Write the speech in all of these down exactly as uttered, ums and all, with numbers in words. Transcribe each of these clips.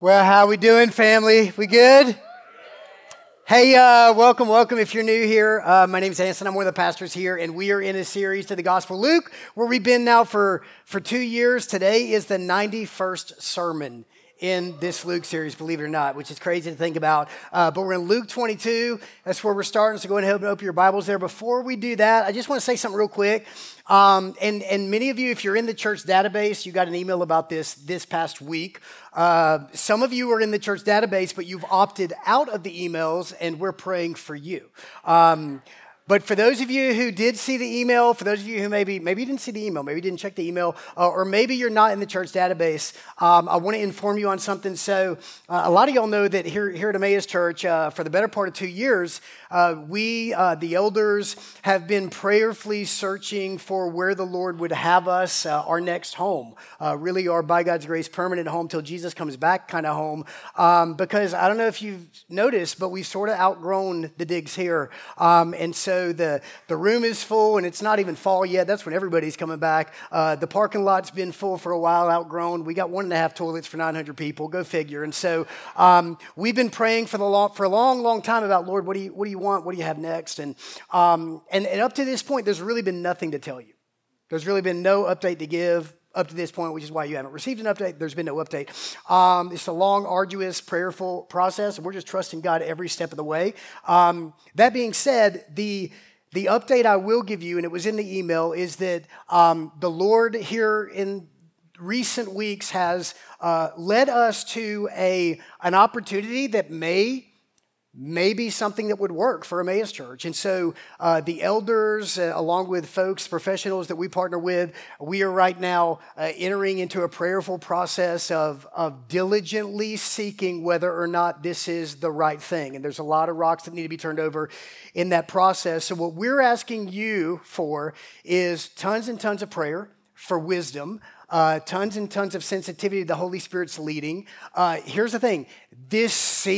Well, how we doing, family? We good? Hey, uh, welcome, welcome. If you're new here, uh, my name is Anson. I'm one of the pastors here, and we are in a series to the Gospel of Luke, where we've been now for, for two years. Today is the ninety-first sermon in this Luke series, believe it or not, which is crazy to think about. Uh, but we're in Luke twenty-two. That's where we're starting, so go ahead and open your Bibles there. Before we do that, I just want to say something real quick. Um, and, and many of you, if you're in the church database, you got an email about this this past week. Uh, some of you are in the church database, but you've opted out of the emails, and we're praying for you. Um, But for those of you who did see the email, for those of you who maybe maybe you didn't see the email, maybe you didn't check the email, uh, or maybe you're not in the church database, um, I want to inform you on something. So uh, a lot of y'all know that here, here at Emmaus Church, uh, for the better part of two years, uh, we, uh, the elders, have been prayerfully searching for where the Lord would have us, uh, our next home, uh, really our, by God's grace, permanent home till Jesus comes back kind of home. Um, because I don't know if you've noticed, but we've sort of outgrown the digs here. Um, and so So the, the room is full, and it's not even fall yet. That's when everybody's coming back. Uh, the parking lot's been full for a while, outgrown. We got one and a half toilets for nine hundred people. Go figure. And so um, we've been praying for the long, for a long, long time about, Lord, what do you what do you want? What do you have next? And um, and, and up to this point, there's really been nothing to tell you. There's really been no update to give up to this point, which is why you haven't received an update. There's been no update. Um, it's a long, arduous, prayerful process, and we're just trusting God every step of the way. Um, that being said, the the update I will give you, and it was in the email, is that um, the Lord here in recent weeks has uh, led us to a an opportunity that may maybe something that would work for Emmaus Church. And so uh, the elders, uh, along with folks, professionals that we partner with, we are right now uh, entering into a prayerful process of, of diligently seeking whether or not this is the right thing. And there's a lot of rocks that need to be turned over in that process. So what we're asking you for is tons and tons of prayer for wisdom, Uh, tons and tons of sensitivity to the Holy Spirit's leading. Uh, here's the thing. This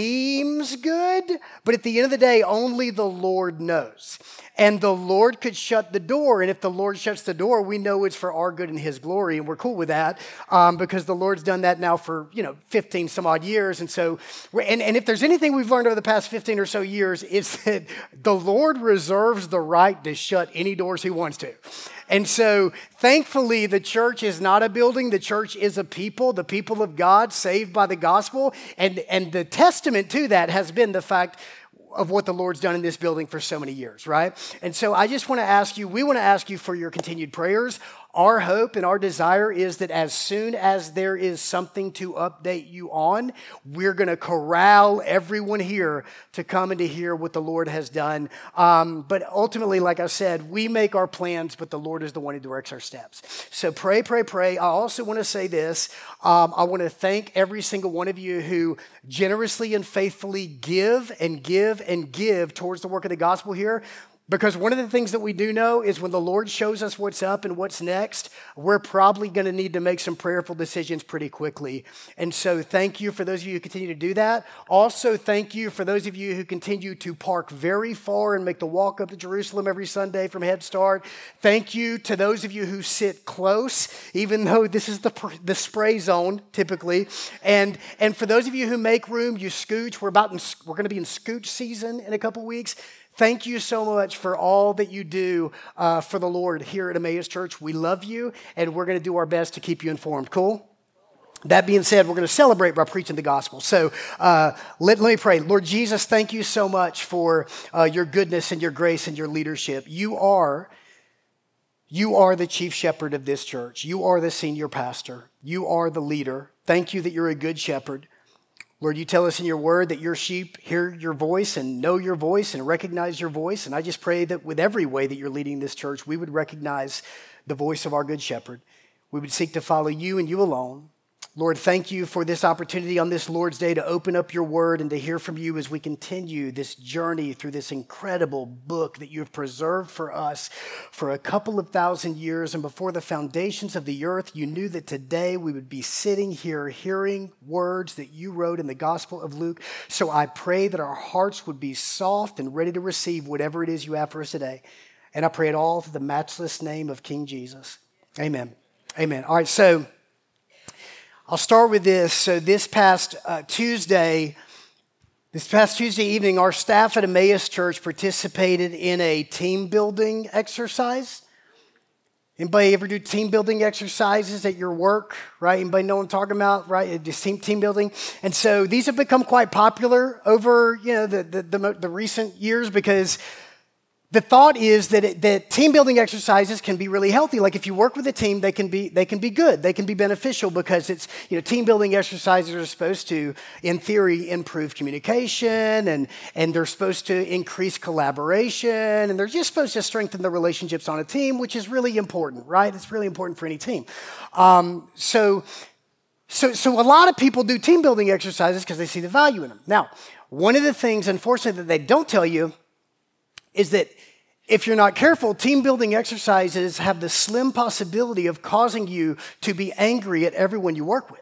seems good, but at the end of the day, only the Lord knows. And the Lord could shut the door, and if the Lord shuts the door, we know it's for our good and His glory, and we're cool with that um, because the Lord's done that now for, you know, fifteen some odd years. And so, and, and if there's anything we've learned over the past fifteen or so years, it's that the Lord reserves the right to shut any doors He wants to. And so, thankfully, the church is not a building. The church is a people, the people of God saved by the gospel. And, and the testament to that has been the fact of what the Lord's done in this building for so many years, right? And so I just want to ask you, we want to ask you for your continued prayers. Our hope and our desire is that as soon as there is something to update you on, we're going to corral everyone here to come and to hear what the Lord has done. Um, but ultimately, like I said, we make our plans, but the Lord is the one who directs our steps. So pray, pray, pray. I also want to say this. Um, I want to thank every single one of you who generously and faithfully give and give and give towards the work of the gospel here. Because one of the things that we do know is when the Lord shows us what's up and what's next, we're probably going to need to make some prayerful decisions pretty quickly. And so thank you for those of you who continue to do that. Also, thank you for those of you who continue to park very far and make the walk up to Jerusalem every Sunday from Head Start. Thank you to those of you who sit close, even though this is the, the spray zone typically. And, and for those of you who make room, you scooch. We're, about in, we're going to be in scooch season in a couple weeks. Thank you so much for all that you do uh, for the Lord here at Emmaus Church. We love you, and we're going to do our best to keep you informed. Cool? That being said, we're going to celebrate by preaching the gospel. So uh, let, let me pray. Lord Jesus, thank you so much for uh, your goodness and your grace and your leadership. You are, you are the chief shepherd of this church. You are the senior pastor. You are the leader. Thank you that you're a good shepherd. Lord, you tell us in your word that your sheep hear your voice and know your voice and recognize your voice. And I just pray that with every way that you're leading this church, we would recognize the voice of our good shepherd. We would seek to follow you and you alone. Lord, thank you for this opportunity on this Lord's Day to open up your word and to hear from you as we continue this journey through this incredible book that you have preserved for us for a couple of thousand years. And before the foundations of the earth, you knew that today we would be sitting here hearing words that you wrote in the Gospel of Luke. So I pray that our hearts would be soft and ready to receive whatever it is you have for us today. And I pray it all through the matchless name of King Jesus. Amen. Amen. All right, so I'll start with this. So this past uh, Tuesday, this past Tuesday evening, our staff at Emmaus Church participated in a team building exercise. Anybody ever do team building exercises at your work, right? Anybody know what I'm talking about, right? Just team, team building. And so these have become quite popular over, you know, the, the, the, the recent years because the thought is that, it, that team building exercises can be really healthy. Like if you work with a team, they can be they can be good. They can be beneficial because it's, you know, team building exercises are supposed to, in theory, improve communication and, and they're supposed to increase collaboration and they're just supposed to strengthen the relationships on a team, which is really important, right? It's really important for any team. Um, so, so, so a lot of people do team building exercises because they see the value in them. Now, one of the things, unfortunately, that they don't tell you is that if you're not careful, team building exercises have the slim possibility of causing you to be angry at everyone you work with.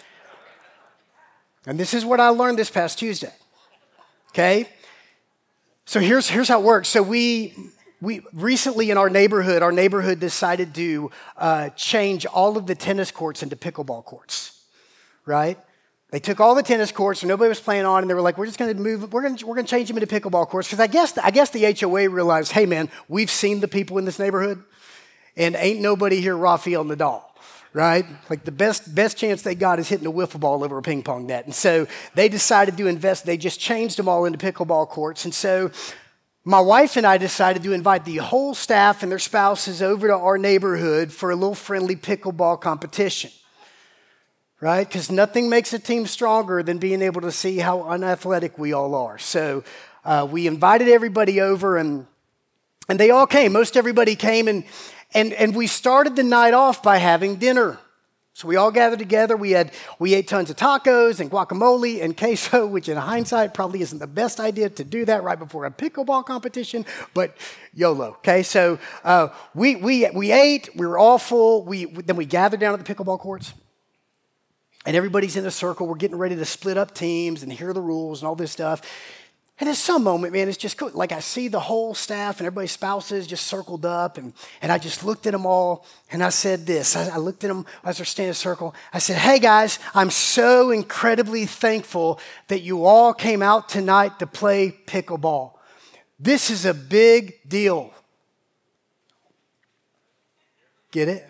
And this is what I learned this past Tuesday. Okay? So here's, here's how it works. So we, we recently in our neighborhood, our neighborhood decided to uh, change all of the tennis courts into pickleball courts, right? They took all the tennis courts and nobody was playing on, and they were like, "We're just going to move. We're going to we're going to change them into pickleball courts." Because I guess I guess the H O A realized, "Hey, man, we've seen the people in this neighborhood, and ain't nobody here Rafael Nadal, right? Like the best best chance they got is hitting a wiffle ball over a ping pong net." And so they decided to invest. They just changed them all into pickleball courts, and so my wife and I decided to invite the whole staff and their spouses over to our neighborhood for a little friendly pickleball competition. Right? Because nothing makes a team stronger than being able to see how unathletic we all are. So uh, we invited everybody over, and and they all came. Most everybody came, and and and we started the night off by having dinner. So we all gathered together. We had we ate tons of tacos and guacamole and queso, which in hindsight probably isn't the best idea to do that right before a pickleball competition, but YOLO. Okay, so uh, we we we ate. We were all full. We then we gathered down at the pickleball courts. And everybody's in a circle. We're getting ready to split up teams and hear the rules and all this stuff. And at some moment, man, it's just cool. Like I see the whole staff and everybody's spouses just circled up. And, and I just looked at them all and I said this. I, I looked at them as they're standing in a circle. I said, "Hey, guys, I'm so incredibly thankful that you all came out tonight to play pickleball. This is a big deal." Get it?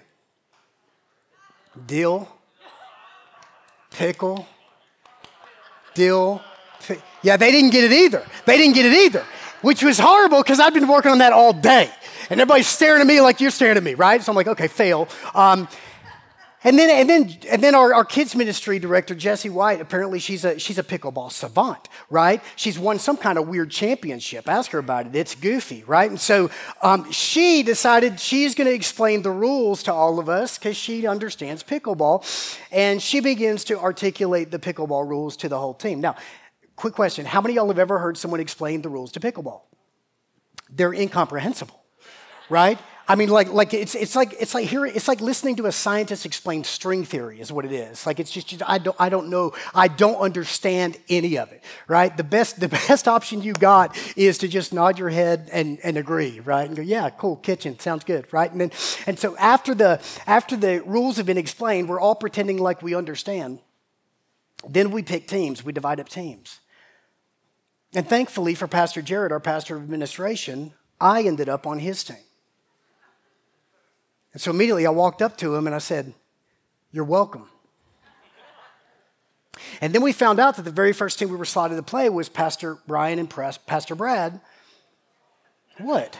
Deal. Pickle, dill. Pick. Yeah, they didn't get it either. They didn't get it either, which was horrible because I've been working on that all day. And everybody's staring at me like you're staring at me, right? So I'm like, okay, fail. Um, and then and then, and then our, our kids ministry director, Jessie White, apparently she's a, she's a pickleball savant, right? She's won some kind of weird championship. Ask her about it. It's goofy, right? And so um, she decided she's going to explain the rules to all of us because she understands pickleball. And she begins to articulate the pickleball rules to the whole team. Now, quick question. How many of y'all have ever heard someone explain the rules to pickleball? They're incomprehensible, right? I mean, like, like it's it's like it's like hearing it's like listening to a scientist explain string theory is what it is. Like it's just, just I don't I don't know I don't understand any of it, right? The best the best option you got is to just nod your head and, and agree, right? And go, yeah, cool, kitchen sounds good, right? And then and so after the after the rules have been explained, we're all pretending like we understand. Then we pick teams, we divide up teams, and thankfully for Pastor Jared, our pastor of administration, I ended up on his team. And so immediately I walked up to him and I said, "You're welcome." And then we found out that the very first team we were slotted to play was Pastor Brian and Pastor Brad. What?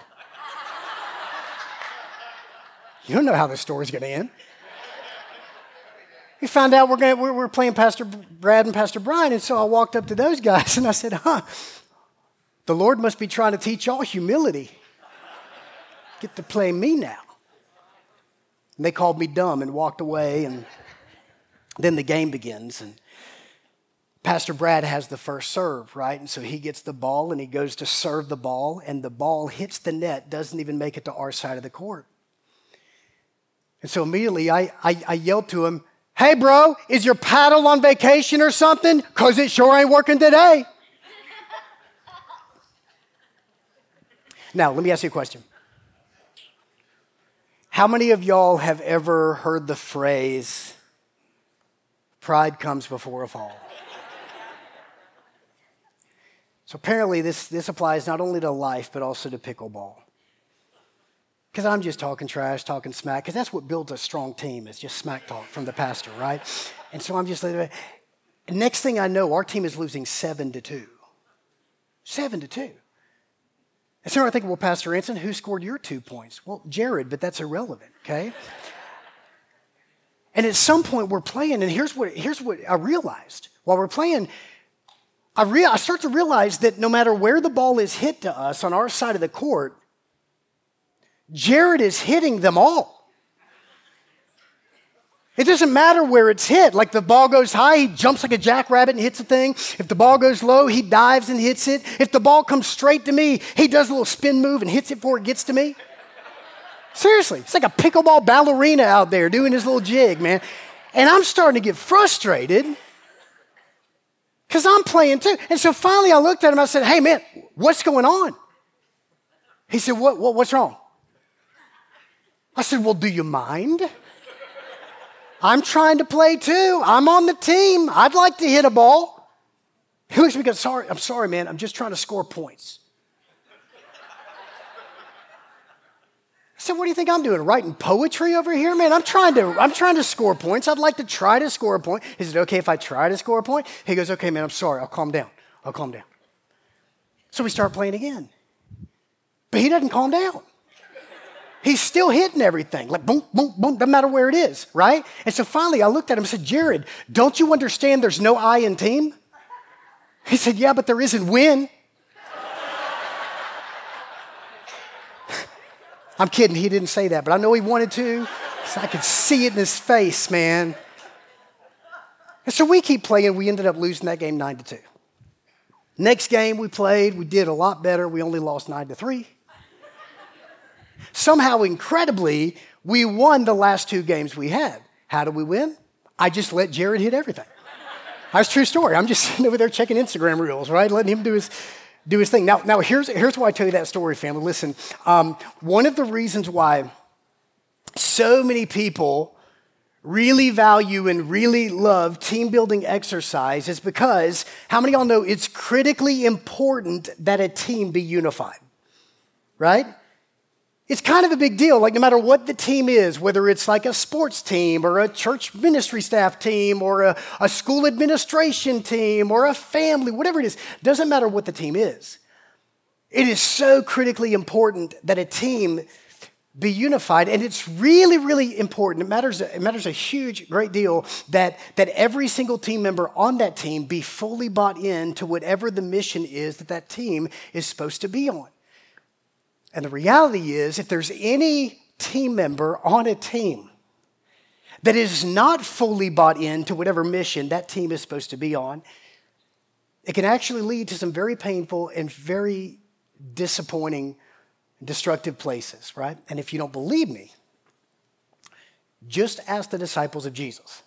You don't know how this story's going to end. We found out we're, gonna, we're, we're playing Pastor Brad and Pastor Brian, and so I walked up to those guys and I said, huh, the Lord must be trying to teach y'all humility. Get to play me now. And they called me dumb and walked away, and then the game begins. And Pastor Brad has the first serve, right? And so he gets the ball, and he goes to serve the ball, and the ball hits the net, doesn't even make it to our side of the court. And so immediately I, I, I yelled to him, "Hey, bro, is your paddle on vacation or something? Because it sure ain't working today." Now, let me ask you a question. How many of y'all have ever heard the phrase, Pride comes before a fall. So apparently this, this applies not only to life, but also to pickleball. Because I'm just talking trash, talking smack, because that's what builds a strong team, is just smack talk from the pastor, right? And so I'm just, next thing I know, our team is losing seven to two. Seven to two. And so I think, well, Pastor Anson, who scored your two points? Well, Jared, but that's irrelevant, okay? And at some point we're playing, and here's what, here's what I realized. While we're playing, I, rea- I start to realize that no matter where the ball is hit to us on our side of the court, Jared is hitting them all. It doesn't matter where it's hit. Like the ball goes high, he jumps like a jackrabbit and hits the thing. If the ball goes low, he dives and hits it. If the ball comes straight to me, he does a little spin move and hits it before it gets to me. Seriously, it's like a pickleball ballerina out there doing his little jig, man. And I'm starting to get frustrated because I'm playing too. And so finally I looked at him, I said, hey man, what's going on? He said, what, what what's wrong? I said, well, do you mind? I'm trying to play too. I'm on the team. I'd like to hit a ball. He looks at me and goes, sorry, I'm sorry, man. I'm just trying to score points. I said, what do you think I'm doing? Writing poetry over here? Man, I'm trying to, I'm trying to score points. I'd like to try to score a point. Is it okay if I try to score a point? He goes, okay, man, I'm sorry. I'll calm down. I'll calm down. So we start playing again. But he doesn't calm down. He's still hitting everything, like boom, boom, boom, doesn't matter where it is, right? And so finally I looked at him and said, Jared, don't you understand there's no I in team? He said, yeah, but there is in win. I'm kidding, he didn't say that, but I know he wanted to, so I could see it in his face, man. And so we keep playing, we ended up losing that game nine to two. Next game we played, we did a lot better, we only lost nine to three. Somehow, incredibly, we won the last two games we had. How did we win? I just let Jared hit everything. That's a true story. I'm just sitting over there checking Instagram reels, right? Letting him do his, do his thing. Now, now here's, here's why I tell you that story, family. Listen, um, one of the reasons why so many people really value and really love team building exercise is because, how many of y'all know it's critically important that a team be unified, right? It's kind of a big deal. Like no matter what the team is, whether it's like a sports team or a church ministry staff team or a, a school administration team or a family, whatever it is, doesn't matter what the team is. It is so critically important that a team be unified. And it's really, really important. It matters, it matters a huge, great deal that, that every single team member on that team be fully bought in to whatever the mission is that that team is supposed to be on. And the reality is, if there's any team member on a team that is not fully bought into whatever mission that team is supposed to be on, it can actually lead to some very painful and very disappointing, destructive places, right? And if you don't believe me, just ask the disciples of Jesus.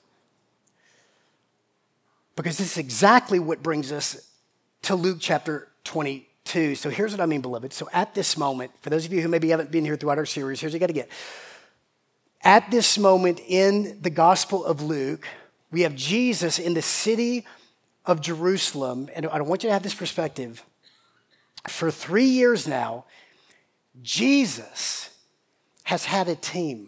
Because this is exactly what brings us to Luke chapter twenty-two. So here's what I mean, beloved. So at this moment, for those of you who maybe haven't been here throughout our series, here's what you got to get. At this moment in the Gospel of Luke, we have Jesus in the city of Jerusalem. And I want you to have this perspective. For three years now, Jesus has had a team.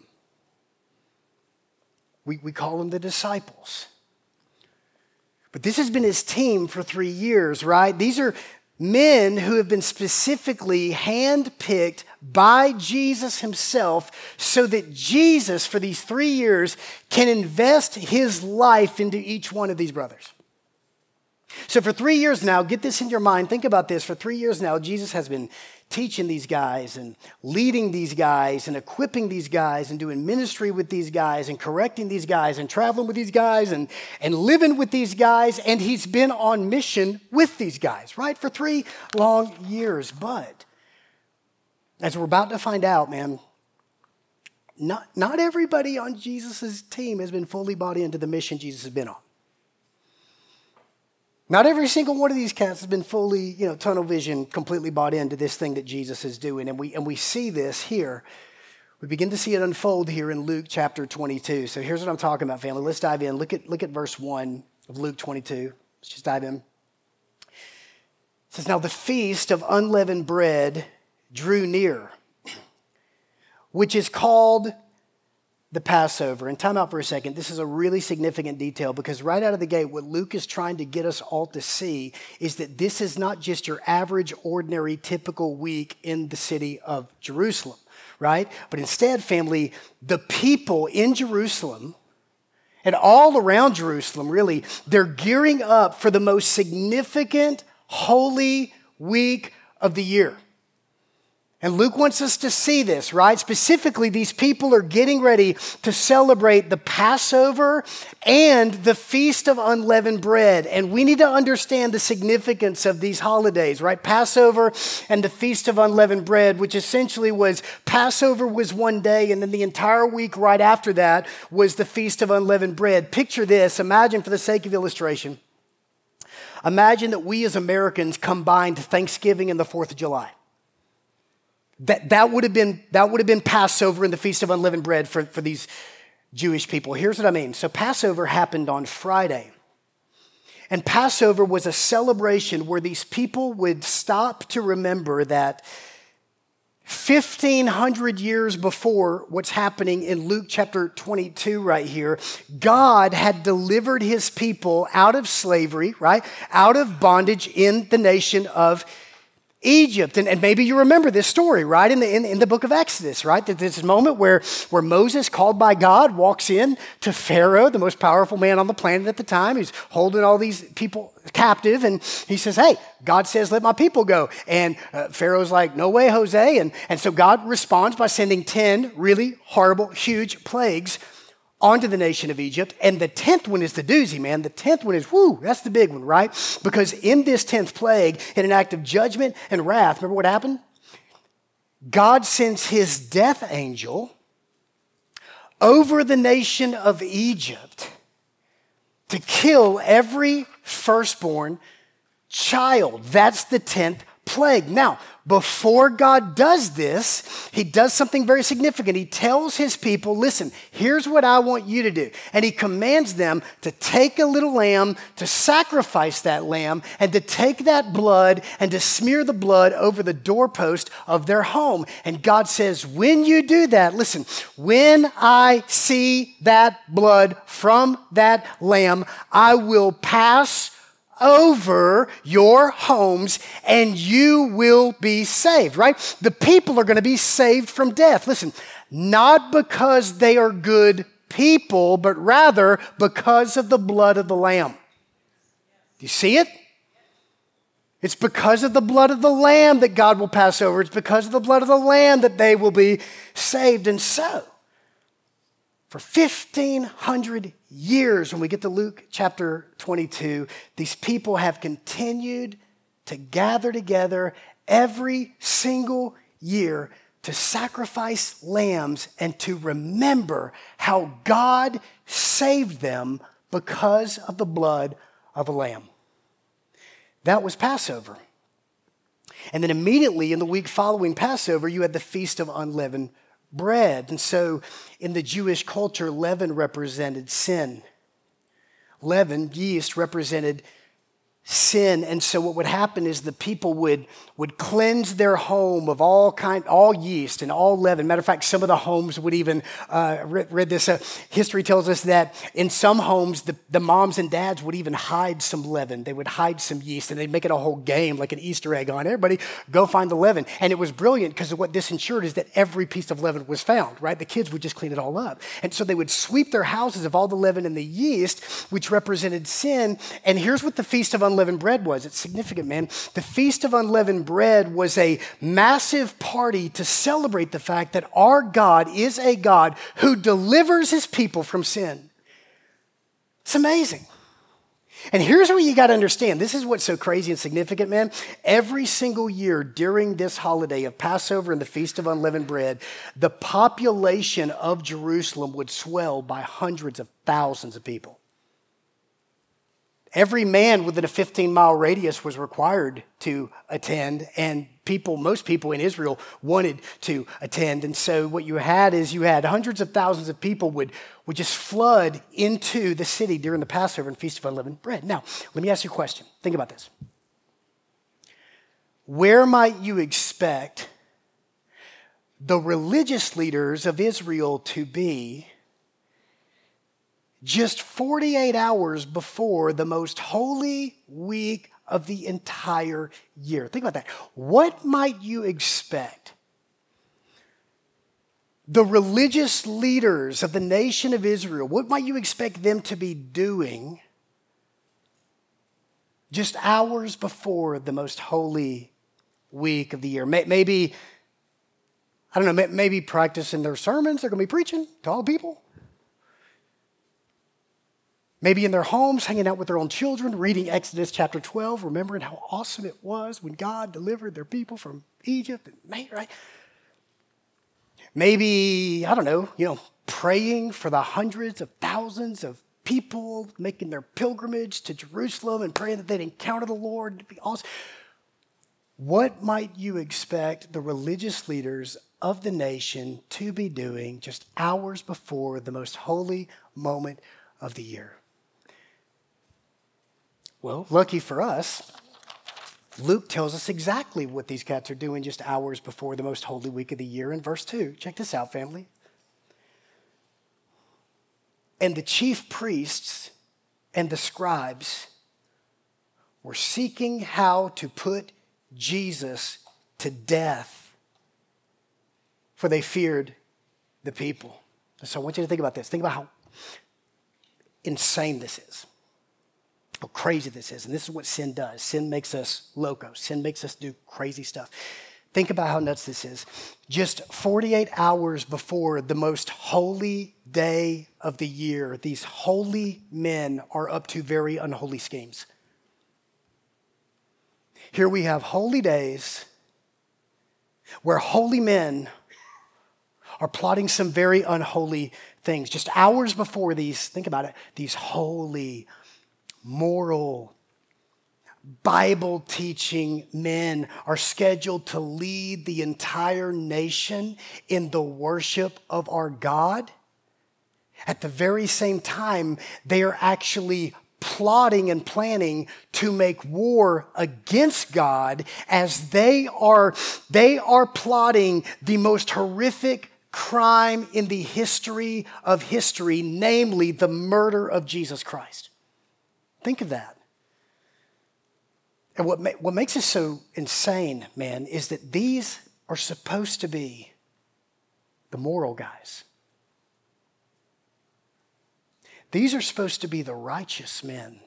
We, we call them the disciples. But this has been his team for three years, right? These are men who have been specifically handpicked by Jesus himself so that Jesus, for these three years, can invest his life into each one of these brothers. So for three years now, get this in your mind, think about this. For three years now, Jesus has been teaching these guys and leading these guys and equipping these guys and doing ministry with these guys and correcting these guys and traveling with these guys and, and living with these guys. And he's been on mission with these guys, right? For three long years. But as we're about to find out, man, not, not everybody on Jesus' team has been fully bought into the mission Jesus has been on. Not every single one of these cats has been fully, you know, tunnel vision, completely bought into this thing that Jesus is doing. And we, and we see this here We begin to see it unfold here in Luke chapter twenty-two. So here's what I'm talking about, family. Let's dive in. Look at, look at verse one of Luke twenty-two. Let's just dive in. It says, now the feast of unleavened bread drew near, which is called the Passover. And time out for a second. This is a really significant detail because right out of the gate, what Luke is trying to get us all to see is that this is not just your average, ordinary, typical week in the city of Jerusalem, right? But instead, family, the people in Jerusalem and all around Jerusalem, really, they're gearing up for the most significant holy week of the year. And Luke wants us to see this, right? Specifically, these people are getting ready to celebrate the Passover and the Feast of Unleavened Bread. And we need to understand the significance of these holidays, right? Passover and the Feast of Unleavened Bread, which essentially was Passover was one day, and then the entire week right after that was the Feast of Unleavened Bread. Picture this. Imagine, for the sake of illustration, imagine that we as Americans combined Thanksgiving and the fourth of July. That, that, would have been, that would have been Passover and the Feast of Unleavened Bread for, for these Jewish people. Here's what I mean. So Passover happened on Friday. And Passover was a celebration where these people would stop to remember that fifteen hundred years before what's happening in Luke chapter twenty-two right here, God had delivered his people out of slavery, right? Out of bondage in the nation of Egypt. And, and maybe you remember this story, right? In the, in, in the book of Exodus, right? That this moment where, where Moses, called by God, walks in to Pharaoh, the most powerful man on the planet at the time. He's holding all these people captive. And he says, hey, God says, let my people go. And uh, Pharaoh's like, no way, Jose. And, and so God responds by sending ten really horrible, huge plagues onto the nation of Egypt. And the tenth one is the doozy, man. The tenth one is, whoo, that's the big one, right? Because in this tenth plague, in an act of judgment and wrath, remember what happened? God sends his death angel over the nation of Egypt to kill every firstborn child. That's the tenth plague. Now, before God does this, he does something very significant. He tells his people, listen, here's what I want you to do. And he commands them to take a little lamb, to sacrifice that lamb, and to take that blood and to smear the blood over the doorpost of their home. And God says, when you do that, listen, when I see that blood from that lamb, I will pass over your homes and you will be saved, right? The people are going to be saved from death. Listen, not because they are good people, but rather because of the blood of the Lamb. Do you see it? It's because of the blood of the Lamb that God will pass over. It's because of the blood of the Lamb that they will be saved. And so, for fifteen hundred years, when we get to Luke chapter twenty-two, these people have continued to gather together every single year to sacrifice lambs and to remember how God saved them because of the blood of a lamb. That was Passover. And then immediately in the week following Passover, you had the Feast of Unleavened Bread. And so in the Jewish culture, leaven represented sin. Leaven, yeast, represented sin. And so what would happen is the people would, would cleanse their home of all kind, all yeast and all leaven. Matter of fact, some of the homes would even, uh, read, read this, uh, history tells us that in some homes, the, the moms and dads would even hide some leaven. They would hide some yeast and they'd make it a whole game, like an Easter egg on everybody, go find the leaven. And it was brilliant because what this ensured is that every piece of leaven was found, right? The kids would just clean it all up. And so they would sweep their houses of all the leaven and the yeast, which represented sin. And here's what the Feast of Unleavened Bread was. It's significant, man. The Feast of Unleavened Bread was a massive party to celebrate the fact that our God is a God who delivers his people from sin. It's amazing. And here's what you got to understand. This is what's so crazy and significant, man. Every single year during this holiday of Passover and the Feast of Unleavened Bread, the population of Jerusalem would swell by hundreds of thousands of people. Every man within a fifteen mile radius was required to attend, and people, most people in Israel wanted to attend. And so what you had is you had hundreds of thousands of people would, would just flood into the city during the Passover and Feast of Unleavened Bread. Now, let me ask you a question. Think about this. Where might you expect the religious leaders of Israel to be just forty-eight hours before the most holy week of the entire year? Think about that. What might you expect the religious leaders of the nation of Israel, what might you expect them to be doing just hours before the most holy week of the year? Maybe, I don't know, maybe practicing their sermons they're going to be preaching to all people. Maybe in their homes, hanging out with their own children, reading Exodus chapter twelve, remembering how awesome it was when God delivered their people from Egypt. Right? Maybe, I don't know, you know, praying for the hundreds of thousands of people making their pilgrimage to Jerusalem and praying that they'd encounter the Lord. It'd be awesome. What might you expect the religious leaders of the nation to be doing just hours before the most holy moment of the year? Well, lucky for us, Luke tells us exactly what these cats are doing just hours before the most holy week of the year in verse two. Check this out, family. And the chief priests and the scribes were seeking how to put Jesus to death, for they feared the people. So I want you to think about this. Think about how insane this is. How crazy this is. And this is what sin does. Sin makes us loco. Sin makes us do crazy stuff. Think about how nuts this is. Just forty-eight hours before the most holy day of the year, these holy men are up to very unholy schemes. Here we have holy days where holy men are plotting some very unholy things. Just hours before these, think about it, these holy, moral, Bible-teaching men are scheduled to lead the entire nation in the worship of our God. At the very same time, they are actually plotting and planning to make war against God as they are, they are plotting the most horrific crime in the history of history, namely the murder of Jesus Christ. Think of that. And what, ma- what makes it so insane, man, is that these are supposed to be the moral guys. These are supposed to be the righteous men.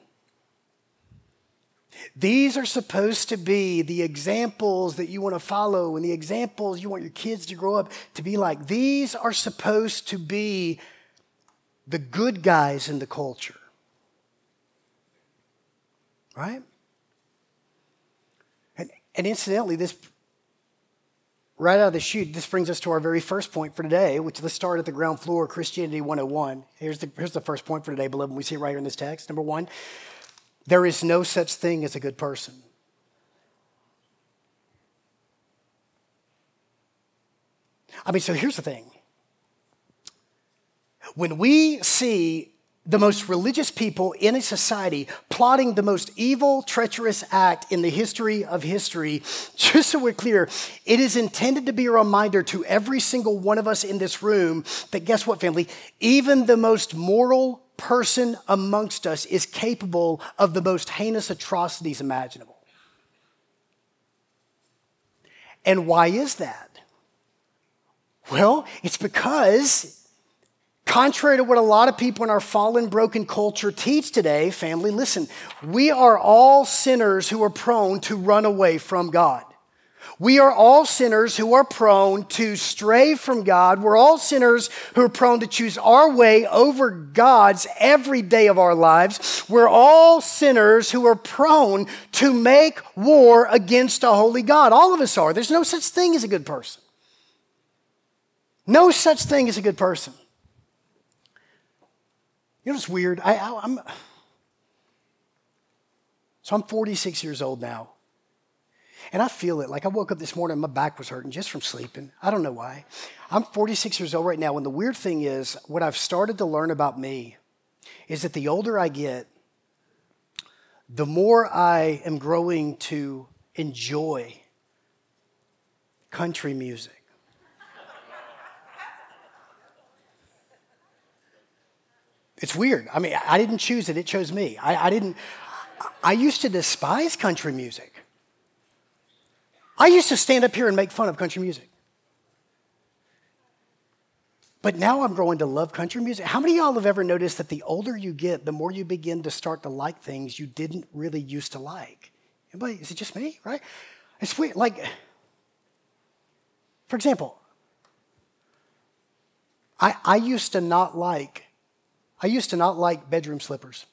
These are supposed to be the examples that you want to follow and the examples you want your kids to grow up to be like. These are supposed to be the good guys in the culture. Right? And, and incidentally, this, right out of the chute, this brings us to our very first point for today, which let's start at the ground floor, Christianity one oh one. Here's the, here's the first point for today, beloved. We see it right here in this text. Number one, there is no such thing as a good person. I mean, so here's the thing. When we see the most religious people in a society plotting the most evil, treacherous act in the history of history, just so we're clear, it is intended to be a reminder to every single one of us in this room that guess what, family? Even the most moral person amongst us is capable of the most heinous atrocities imaginable. And why is that? Well, it's because contrary to what a lot of people in our fallen, broken culture teach today, family, listen, we are all sinners who are prone to run away from God. We are all sinners who are prone to stray from God. We're all sinners who are prone to choose our way over God's every day of our lives. We're all sinners who are prone to make war against a holy God. All of us are. There's no such thing as a good person. No such thing as a good person. You know what's weird? I, I, I'm so I'm forty-six years old now. And I feel it. Like I woke up this morning, my back was hurting just from sleeping. I don't know why. I'm forty-six years old right now. And the weird thing is, what I've started to learn about me is that the older I get, the more I am growing to enjoy country music. It's weird. I mean, I didn't choose it. It chose me. I, I didn't. I used to despise country music. I used to stand up here and make fun of country music. But now I'm growing to love country music. How many of y'all have ever noticed that the older you get, the more you begin to start to like things you didn't really used to like? Anybody? Is it just me, right? It's weird. Like, for example, I, I used to not like I used to not like bedroom slippers.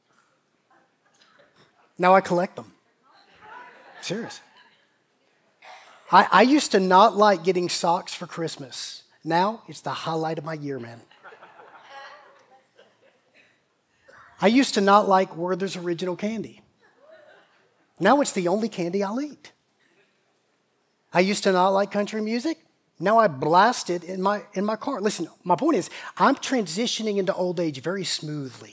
Now I collect them. Serious. I, I used to not like getting socks for Christmas. Now it's the highlight of my year, man. I used to not like Werther's Original Candy. Now it's the only candy I'll eat. I used to not like country music. Now I blast it in my, in my car. Listen, my point is, I'm transitioning into old age very smoothly.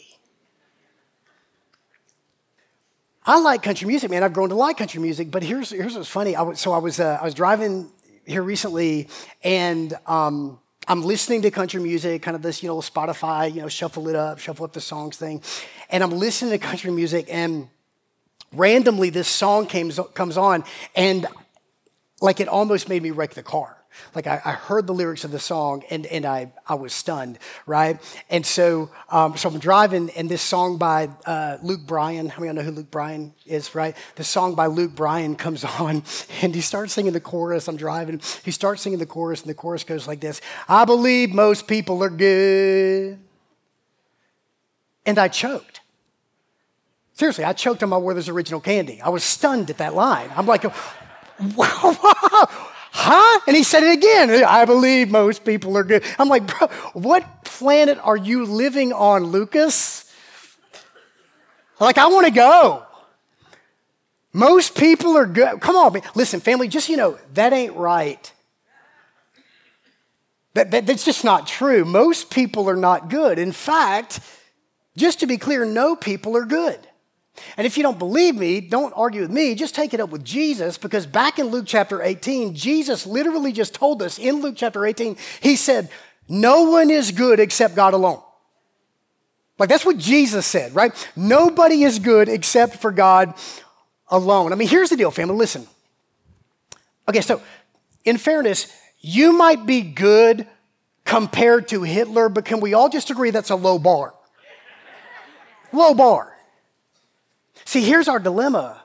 I like country music, man. I've grown to like country music, but here's, here's what's funny. I was, so I was, uh, I was driving here recently, and um, I'm listening to country music, kind of this, you know, Spotify, you know, shuffle it up, shuffle up the songs thing. And I'm listening to country music, and randomly this song came, comes on, and like it almost made me wreck the car. Like I, I heard the lyrics of the song, and, and I, I was stunned, right? And so um, so I'm driving, and this song by uh, Luke Bryan, how many of you know who Luke Bryan is, right? The song by Luke Bryan comes on, and he starts singing the chorus. I'm driving. He starts singing the chorus, and the chorus goes like this: I believe most people are good. And I choked. Seriously, I choked on my Werther's Original Candy. I was stunned at that line. I'm like, wow, wow. Huh? And he said it again. I believe most people are good. I'm like, bro, what planet are you living on, Lucas? Like, I want to go. Most people are good. Come on, man. Listen, family, just, you know, that ain't right. That, that, that's just not true. Most people are not good. In fact, just to be clear, no people are good. And if you don't believe me, don't argue with me. Just take it up with Jesus, because back in Luke chapter eighteen, Jesus literally just told us in Luke chapter eighteen, he said, no one is good except God alone. Like that's what Jesus said, right? Nobody is good except for God alone. I mean, here's the deal, family. Listen. Okay, so in fairness, you might be good compared to Hitler, but can we all just agree that's a low bar? Low bar. See, here's our dilemma.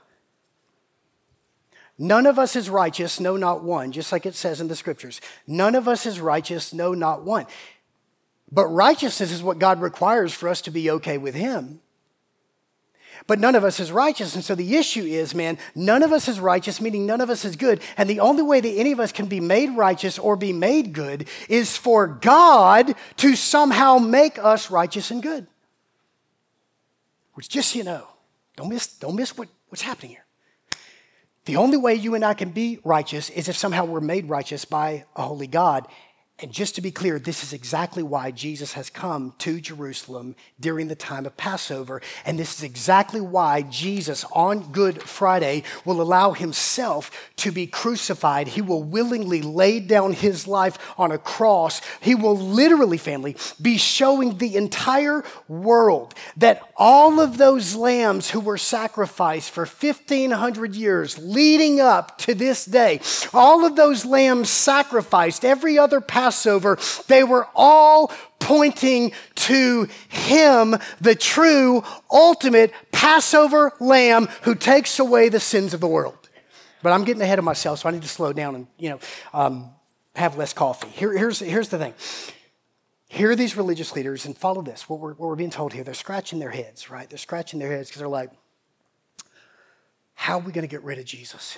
None of us is righteous, no, not one, just like it says in the scriptures. None of us is righteous, no, not one. But righteousness is what God requires for us to be okay with him. But none of us is righteous. And so the issue is, man, none of us is righteous, meaning none of us is good. And the only way that any of us can be made righteous or be made good is for God to somehow make us righteous and good. Which, just so you know, Don't miss, don't miss what, what's happening here. The only way you and I can be righteous is if somehow we're made righteous by a holy God. And just to be clear, this is exactly why Jesus has come to Jerusalem during the time of Passover. And this is exactly why Jesus on Good Friday will allow himself to be crucified. He will willingly lay down his life on a cross. He will literally, family, be showing the entire world that all of those lambs who were sacrificed for fifteen hundred years leading up to this day, all of those lambs sacrificed every other Passover, Passover, they were all pointing to him, the true, ultimate Passover lamb who takes away the sins of the world. But I'm getting ahead of myself, so I need to slow down and, you know, um, have less coffee. Here, here's, here's the thing. Here are these religious leaders, and follow this, what we're, what we're being told here. They're scratching their heads, right? They're scratching their heads because they're like, how are we going to get rid of Jesus?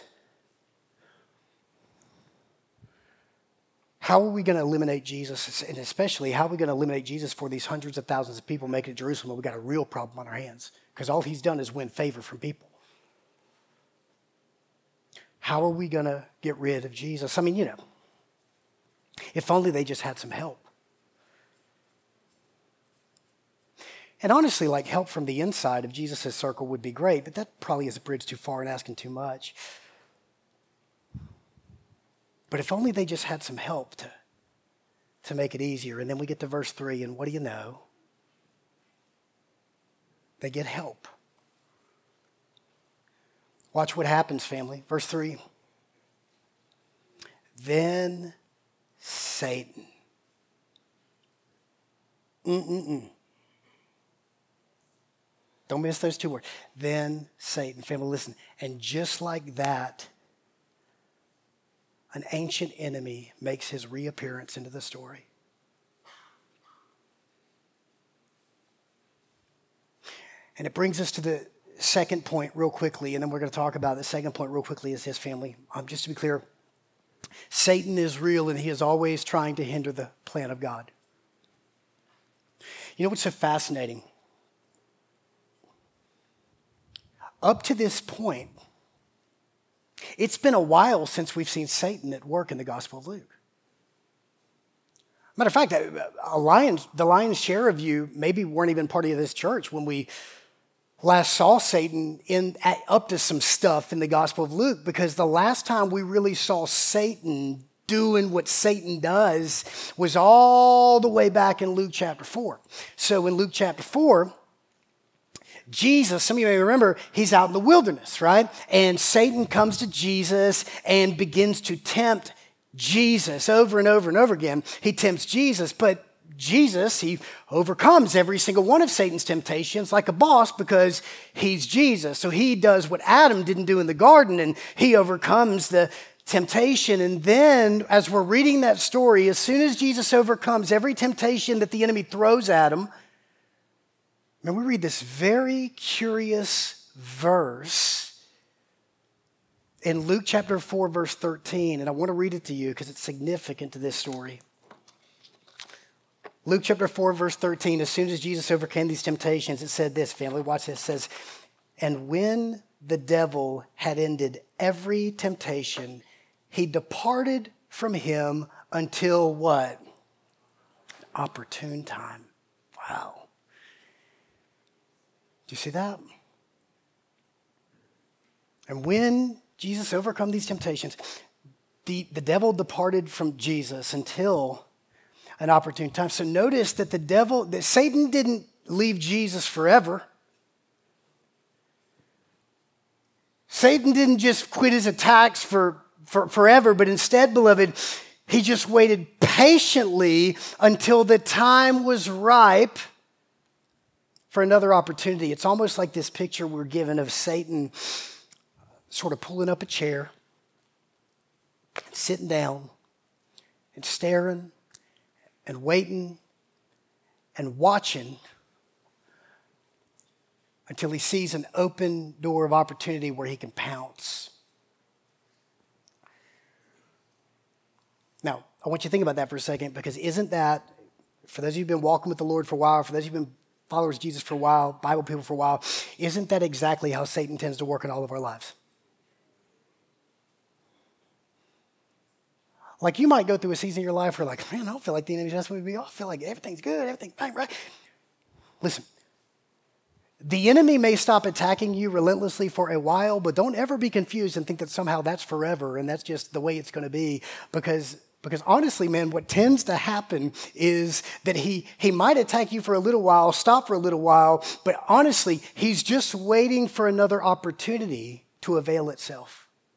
How are we going to eliminate Jesus? And especially, how are we going to eliminate Jesus for these hundreds of thousands of people making it to Jerusalem? We've got a real problem on our hands because all he's done is win favor from people. How are we going to get rid of Jesus? I mean, you know, if only they just had some help. And honestly, like help from the inside of Jesus' circle would be great, but that probably is a bridge too far and asking too much. But if only they just had some help to, to make it easier. And then we get to verse three, and what do you know? They get help. Watch what happens, family. Verse three. Then Satan. Mm-mm-mm. Don't miss those two words. Then Satan. Family, listen. And just like that, an ancient enemy makes his reappearance into the story. And it brings us to the second point real quickly, and then we're going to talk about the second point real quickly is his family. Um, just to be clear, Satan is real and he is always trying to hinder the plan of God. You know what's so fascinating? Up to this point, it's been a while since we've seen Satan at work in the Gospel of Luke. Matter of fact, a lion's, the lion's share of you maybe weren't even part of this church when we last saw Satan in at, up to some stuff in the Gospel of Luke, because the last time we really saw Satan doing what Satan does was all the way back in Luke chapter four. So in Luke chapter four, Jesus, some of you may remember, he's out in the wilderness, right? And Satan comes to Jesus and begins to tempt Jesus over and over and over again. He tempts Jesus, but Jesus, he overcomes every single one of Satan's temptations like a boss because he's Jesus. So he does what Adam didn't do in the garden, and he overcomes the temptation. And then as we're reading that story, as soon as Jesus overcomes every temptation that the enemy throws at him, and we read this very curious verse in Luke chapter four, verse thirteen, and I want to read it to you because it's significant to this story. Luke chapter four, verse thirteen, as soon as Jesus overcame these temptations, it said this, family, watch this, it says, and when the devil had ended every temptation, he departed from him until what? Opportune time. Wow. Do you see that? And when Jesus overcome these temptations, the, the devil departed from Jesus until an opportune time. So notice that the devil, that Satan didn't leave Jesus forever. Satan didn't just quit his attacks for, for forever, but instead, beloved, he just waited patiently until the time was ripe for another opportunity. It's almost like this picture we're given of Satan sort of pulling up a chair, sitting down and staring and waiting and watching until he sees an open door of opportunity where he can pounce. Now, I want you to think about that for a second, because isn't that, for those of you who've been walking with the Lord for a while, for those of you who've been followers of Jesus for a while, Bible people for a while, isn't that exactly how Satan tends to work in all of our lives? Like you might go through a season in your life where like, man, I don't feel like the enemy's messing with me. I feel like everything's good, everything's right, right. Listen, the enemy may stop attacking you relentlessly for a while, but don't ever be confused and think that somehow that's forever and that's just the way it's going to be, because Because honestly, man, what tends to happen is that he, he might attack you for a little while, stop for a little while, but honestly, he's just waiting for another opportunity to avail itself.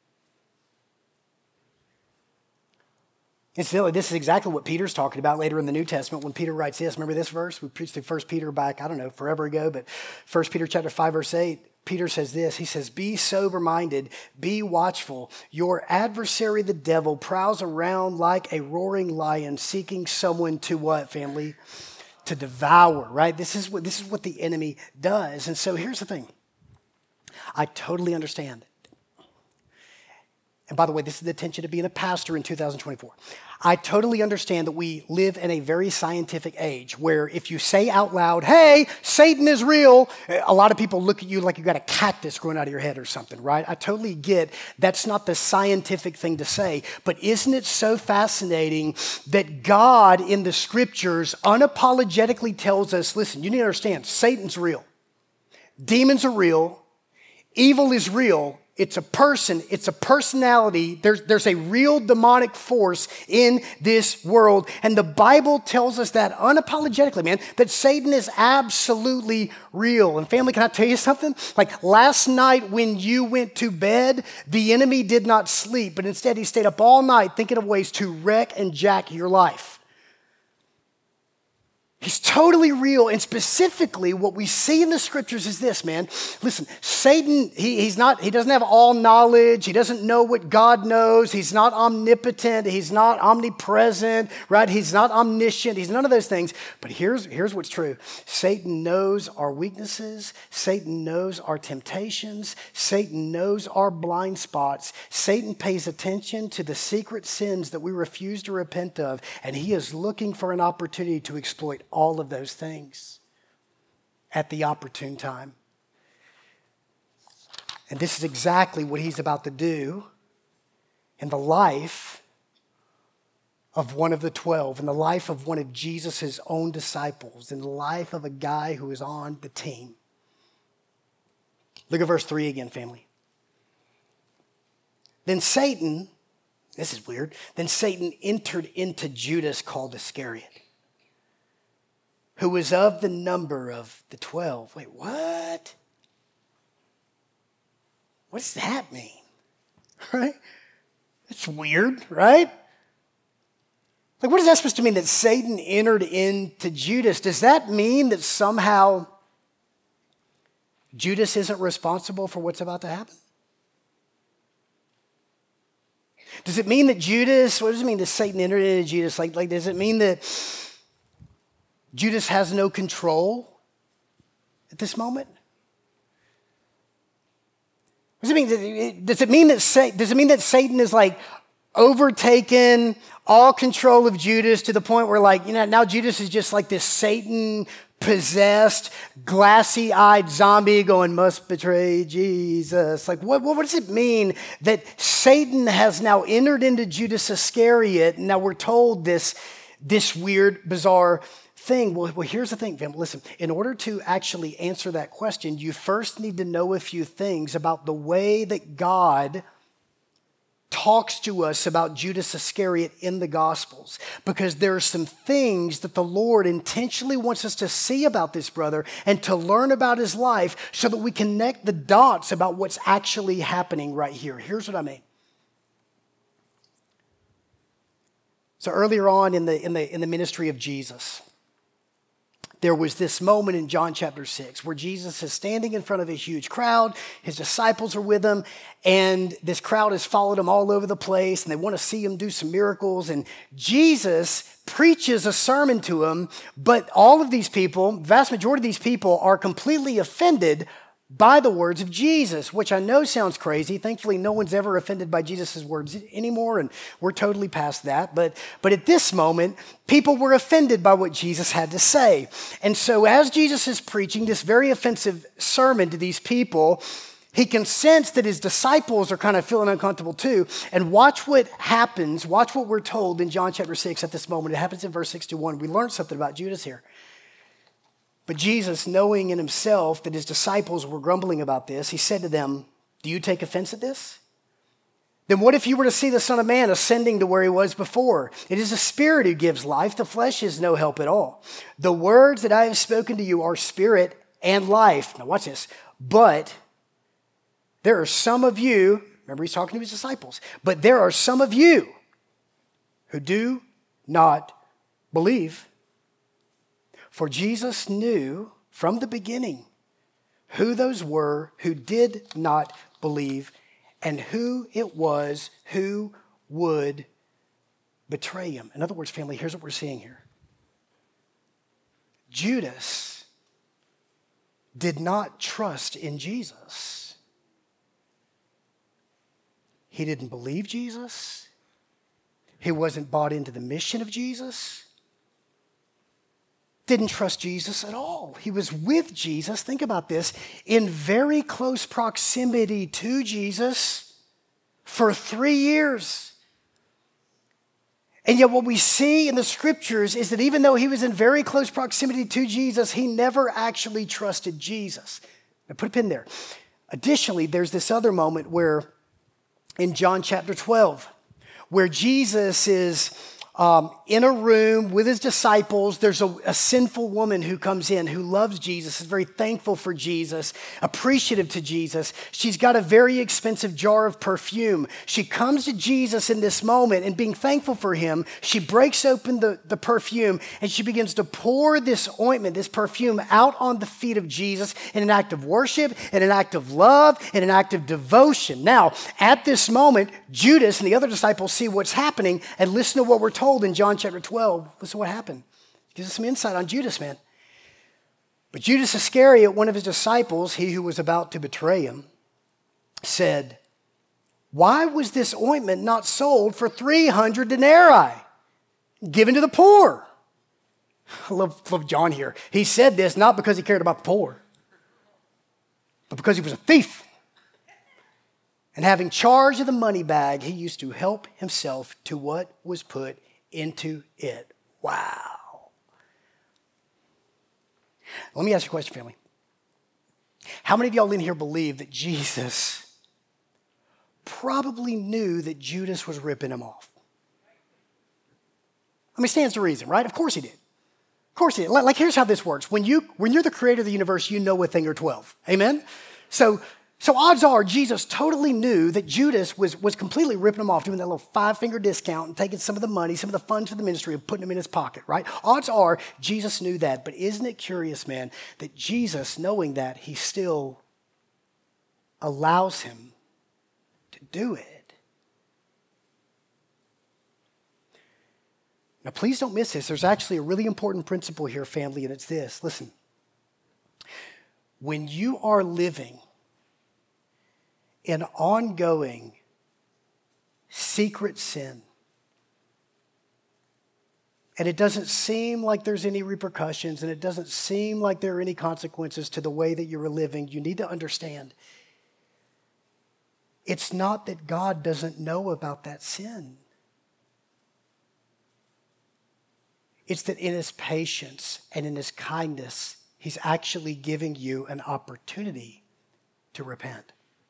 Incidentally, this is exactly what Peter's talking about later in the New Testament when Peter writes this. Remember this verse? We preached through First Peter back, I don't know, forever ago, but First Peter chapter five, verse eight, Peter says this. He says, be sober-minded, be watchful. Your adversary, the devil, prowls around like a roaring lion seeking someone to what, family? To devour, right? This is what, this is what the enemy does. And so here's the thing. I totally understand. And by the way, this is the tension of being a pastor in two thousand twenty-four. I totally understand that we live in a very scientific age where if you say out loud, hey, Satan is real, a lot of people look at you like you got a cactus growing out of your head or something, right? I totally get that's not the scientific thing to say, but isn't it so fascinating that God in the scriptures unapologetically tells us, listen, you need to understand, Satan's real. Demons are real. Evil is real. It's a person. It's a personality. There's, there's a real demonic force in this world. And the Bible tells us that unapologetically, man, that Satan is absolutely real. And family, can I tell you something? Like last night when you went to bed, the enemy did not sleep, but instead he stayed up all night thinking of ways to wreck and jack your life. He's totally real, and specifically what we see in the scriptures is this, man. Listen, Satan, he, he's not, he doesn't have all knowledge. He doesn't know what God knows. He's not omnipotent. He's not omnipresent, right? He's not omniscient. He's none of those things. But here's, here's what's true. Satan knows our weaknesses. Satan knows our temptations. Satan knows our blind spots. Satan pays attention to the secret sins that we refuse to repent of, and he is looking for an opportunity to exploit all of those things at the opportune time. And this is exactly what he's about to do in the life of one of the twelve, in the life of one of Jesus' own disciples, in the life of a guy who is on the team. Look at verse three again, family. Then Satan, this is weird, then Satan entered into Judas called Iscariot, who was of the number of the twelve. Wait, what? What does that mean? Right? That's weird, right? Like, what is that supposed to mean that Satan entered into Judas? Does that mean that somehow Judas isn't responsible for what's about to happen? Does it mean that Judas, what does it mean that Satan entered into Judas? Like, like does it mean that Judas has no control at this moment? Does it mean, does it mean that, does it mean that Satan is like overtaken all control of Judas to the point where like, you know, now Judas is just like this Satan possessed, glassy-eyed zombie going, must betray Jesus. Like, what, what does it mean that Satan has now entered into Judas Iscariot, and now we're told this, this weird, bizarre thing? Well, well, here's the thing, fam. Listen, in order to actually answer that question, you first need to know a few things about the way that God talks to us about Judas Iscariot in the Gospels, because there are some things that the Lord intentionally wants us to see about this brother and to learn about his life so that we connect the dots about what's actually happening right here. Here's what I mean. So earlier on in the, in the, in the ministry of Jesus, there was this moment in John chapter six where Jesus is standing in front of a huge crowd. His disciples are with him, and this crowd has followed him all over the place, and they want to see him do some miracles. And Jesus preaches a sermon to him, but all of these people, vast majority of these people, are completely offended by the words of Jesus, which I know sounds crazy. Thankfully, no one's ever offended by Jesus' words anymore, and we're totally past that. But, but at this moment, people were offended by what Jesus had to say. And so as Jesus is preaching this very offensive sermon to these people, he can sense that his disciples are kind of feeling uncomfortable too. And watch what happens. Watch what we're told in John chapter six at this moment. It happens in verse sixty-one. We learned something about Judas here. But Jesus, knowing in himself that his disciples were grumbling about this, he said to them, do you take offense at this? Then what if you were to see the Son of Man ascending to where he was before? It is the Spirit who gives life. The flesh is no help at all. The words that I have spoken to you are spirit and life. Now watch this. But there are some of you, remember he's talking to his disciples, but there are some of you who do not believe. For Jesus knew from the beginning who those were who did not believe and who it was who would betray him. In other words, family, here's what we're seeing here. Judas did not trust in Jesus. He didn't believe Jesus. He wasn't bought into the mission of Jesus. Didn't trust Jesus at all. He was with Jesus, think about this, in very close proximity to Jesus for three years. And yet what we see in the scriptures is that even though he was in very close proximity to Jesus, he never actually trusted Jesus. Now put a pin there. Additionally, there's this other moment where in John chapter twelve, where Jesus is Um, in a room with his disciples. There's a, a sinful woman who comes in who loves Jesus, is very thankful for Jesus, appreciative to Jesus. She's got a very expensive jar of perfume. She comes to Jesus in this moment, and being thankful for him, she breaks open the, the perfume and she begins to pour this ointment, this perfume, out on the feet of Jesus in an act of worship, in an act of love, in an act of devotion. Now, at this moment, Judas and the other disciples see what's happening, and listen to what we're told in John chapter twelve. Listen to what happened. Gives us some insight on Judas, man. But Judas Iscariot, one of his disciples, he who was about to betray him, said, "Why was this ointment not sold for three hundred denarii, given to the poor?" I love, love John here. He said this not because he cared about the poor, but because he was a thief. And having charge of the money bag, he used to help himself to what was put into it. Wow. Let me ask you a question, family. How many of y'all in here believe that Jesus probably knew that Judas was ripping him off? I mean, stands to reason, right? Of course he did. Of course he did. Like, here's how this works. When, you, when you're the creator of the universe, you know a thing or twelve. Amen? So, So odds are Jesus totally knew that Judas was, was completely ripping him off, doing that little five-finger discount and taking some of the money, some of the funds for the ministry and putting them in his pocket, right? Odds are Jesus knew that. But isn't it curious, man, that Jesus, knowing that, he still allows him to do it. Now, please don't miss this. There's actually a really important principle here, family, and it's this. Listen, when you are living in ongoing secret sin, and it doesn't seem like there's any repercussions, and it doesn't seem like there are any consequences to the way that you're living, you need to understand, it's not that God doesn't know about that sin. It's that in his patience and in his kindness, he's actually giving you an opportunity to repent.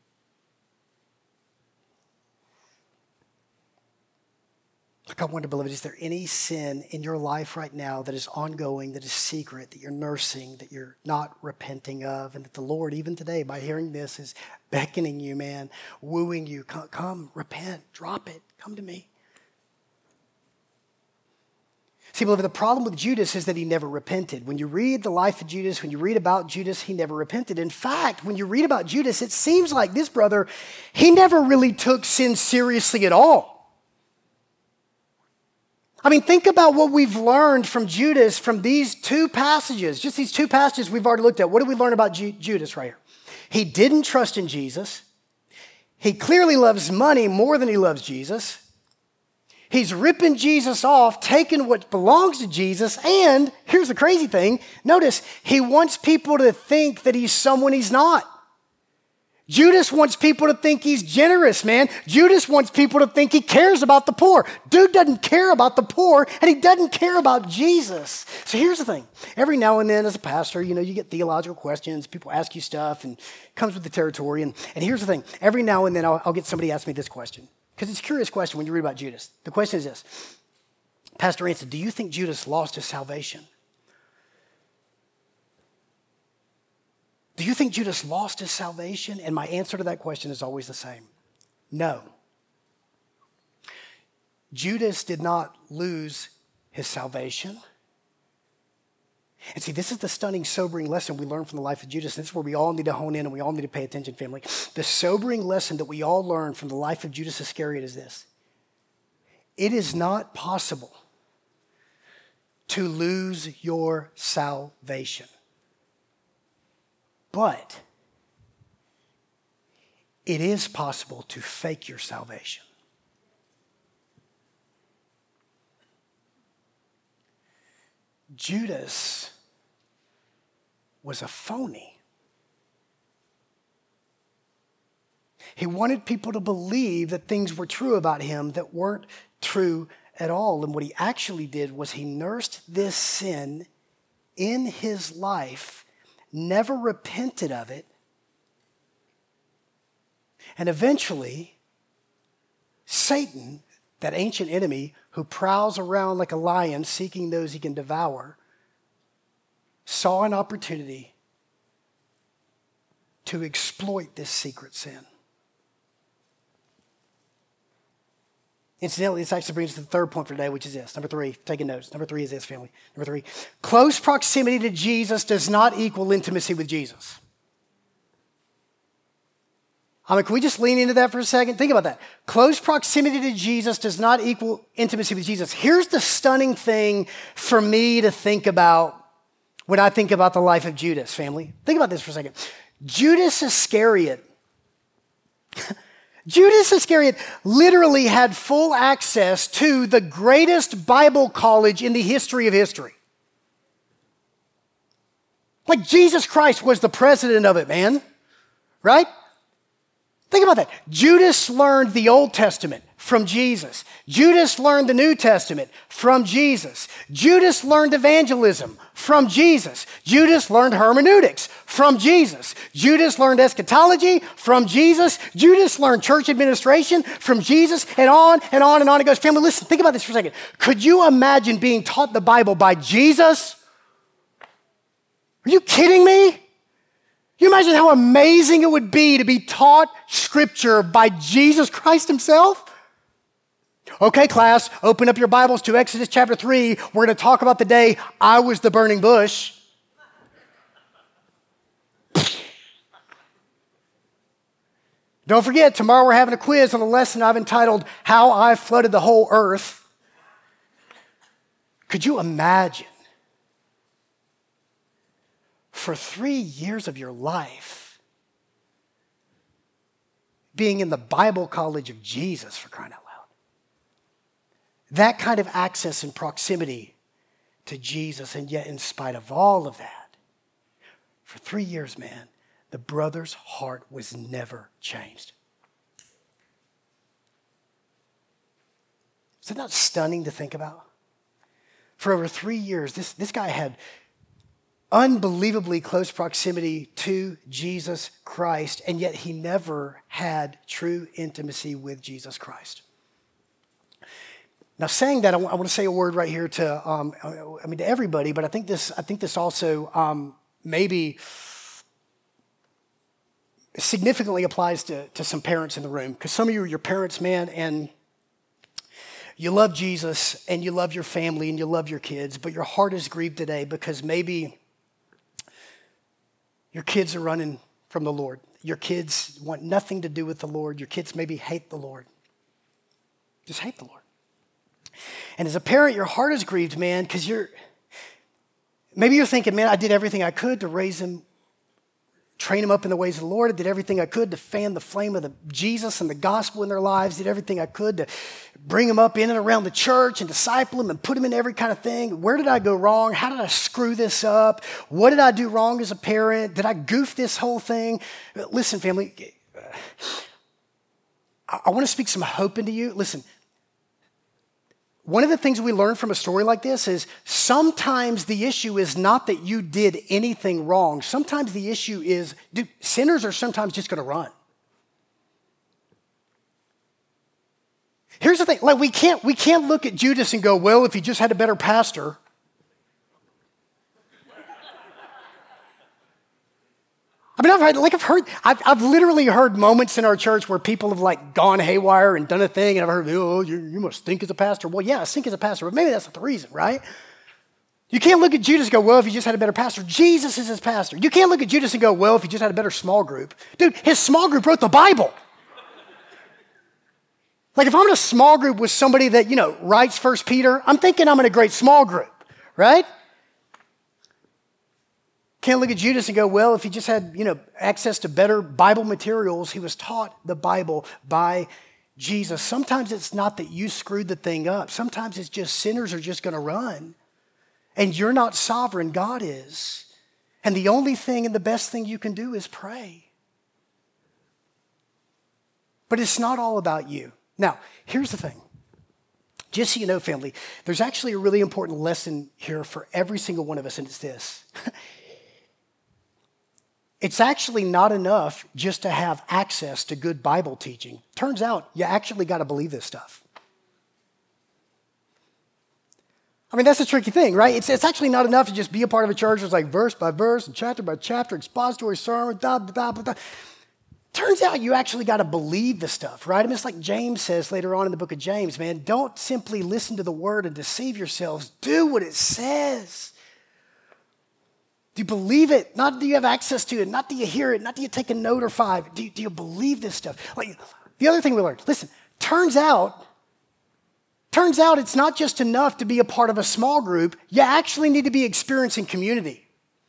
Look, I wonder, beloved, is there any sin in your life right now that is ongoing, that is secret, that you're nursing, that you're not repenting of, and that the Lord, even today, by hearing this, is beckoning you, man, wooing you, come, come repent, drop it, come to me. See, beloved, the problem with Judas is that he never repented. When you read the life of Judas, when you read about Judas, he never repented. In fact, when you read about Judas, it seems like this brother, he never really took sin seriously at all. I mean, think about what we've learned from Judas from these two passages. Just these two passages we've already looked at. What do we learn about Ju- Judas right here? He didn't trust in Jesus. He clearly loves money more than he loves Jesus. He's ripping Jesus off, taking what belongs to Jesus. And here's the crazy thing. Notice, he wants people to think that he's someone he's not. Judas wants people to think he's generous, man. Judas wants people to think he cares about the poor. Dude doesn't care about the poor, and he doesn't care about Jesus. So here's the thing. Every now and then as a pastor, you know, you get theological questions. People ask you stuff, and it comes with the territory. And, and here's the thing. Every now and then I'll, I'll get somebody ask me this question, because it's a curious question when you read about Judas. The question is this. Pastor Anson, do you think Judas lost his salvation? Do you think Judas lost his salvation? And my answer to that question is always the same. No. Judas did not lose his salvation. And see, this is the stunning, sobering lesson we learn from the life of Judas. And this is where we all need to hone in and we all need to pay attention, family. The sobering lesson that we all learn from the life of Judas Iscariot is this. It is not possible to lose your salvation. But it is possible to fake your salvation. Judas was a phony. He wanted people to believe that things were true about him that weren't true at all. And what he actually did was he nursed this sin in his life, never repented of it, and eventually Satan, that ancient enemy who prowls around like a lion seeking those he can devour, saw an opportunity to exploit this secret sin. Incidentally, this actually brings us to the third point for today, which is this. Number three, taking notes. Number three is this, family. Number three, close proximity to Jesus does not equal intimacy with Jesus. I mean, can we just lean into that for a second? Think about that. Close proximity to Jesus does not equal intimacy with Jesus. Here's the stunning thing for me to think about when I think about the life of Judas, family. Think about this for a second. Judas Iscariot, Judas Iscariot literally had full access to the greatest Bible college in the history of history. Like Jesus Christ was the president of it, man. Right? Think about that. Judas learned the Old Testament from Jesus. Judas learned the New Testament from Jesus. Judas learned evangelism from Jesus. Judas learned hermeneutics from Jesus. Judas learned eschatology from Jesus. Judas learned church administration from Jesus, and on and on and on it goes. Family, listen, think about this for a second. Could you imagine being taught the Bible by Jesus? Are you kidding me? Can you imagine how amazing it would be to be taught Scripture by Jesus Christ himself? Okay, class, open up your Bibles to Exodus chapter three. We're going to talk about the day I was the burning bush. Don't forget, tomorrow we're having a quiz on a lesson I've entitled, How I Flooded the Whole Earth. Could you imagine? For three years of your life, being in the Bible college of Jesus, for crying out loud. That kind of access and proximity to Jesus, and yet in spite of all of that, for three years, man, the brother's heart was never changed. Isn't that stunning to think about? For over three years, this, this guy had unbelievably close proximity to Jesus Christ, and yet he never had true intimacy with Jesus Christ. Now, saying that, I want to say a word right here to, um, I mean, to everybody, but I think this, I think this also um, maybe significantly applies to, to some parents in the room, because some of you are your parents, man, and you love Jesus, and you love your family, and you love your kids, but your heart is grieved today because maybe your kids are running from the Lord. Your kids want nothing to do with the Lord. Your kids maybe hate the Lord. Just hate the Lord. And as a parent, your heart is grieved, man, because you're, maybe you're thinking, man, I did everything I could to raise them, train them up in the ways of the Lord. I did everything I could to fan the flame of the Jesus and the gospel in their lives. Did everything I could to bring them up in and around the church and disciple them and put them in every kind of thing. Where did I go wrong? How did I screw this up? What did I do wrong as a parent? Did I goof this whole thing? Listen, family, I want to speak some hope into you. Listen, one of the things we learn from a story like this is sometimes the issue is not that you did anything wrong. Sometimes the issue is, dude, sinners are sometimes just going to run. Here's the thing, like we can't, we can't look at Judas and go, well, if he just had a better pastor. I mean, I've heard, like I've heard, I've, I've literally heard moments in our church where people have like gone haywire and done a thing, and I've heard, oh, you, you must stink as a pastor. Well, yeah, I stink as a pastor, but maybe that's not the reason, right? You can't look at Judas and go, well, if he just had a better pastor. Jesus is his pastor. You can't look at Judas and go, well, if he just had a better small group. Dude, his small group wrote the Bible. Like if I'm in a small group with somebody that, you know, writes First Peter, I'm thinking I'm in a great small group, right? Can't look at Judas and go, well, if he just had, you know, access to better Bible materials, he was taught the Bible by Jesus. Sometimes it's not that you screwed the thing up. Sometimes it's just sinners are just going to run. And you're not sovereign, God is. And the only thing and the best thing you can do is pray. But it's not all about you. Now, here's the thing. Just so you know, family, there's actually a really important lesson here for every single one of us, and it's this. It's actually not enough just to have access to good Bible teaching. Turns out you actually got to believe this stuff. I mean, that's a tricky thing, right? It's, it's actually not enough to just be a part of a church that's like verse by verse and chapter by chapter, expository sermon, da, da, da, da. Turns out you actually got to believe the stuff, right? I mean, it's like James says later on in the book of James, man, don't simply listen to the word and deceive yourselves. Do what it says. Do you believe it? Not do you have access to it, not do you hear it, not do you take a note or five. Do you, do you believe this stuff? Like the other thing we learned, listen, turns out, turns out it's not just enough to be a part of a small group. You actually need to be experiencing community.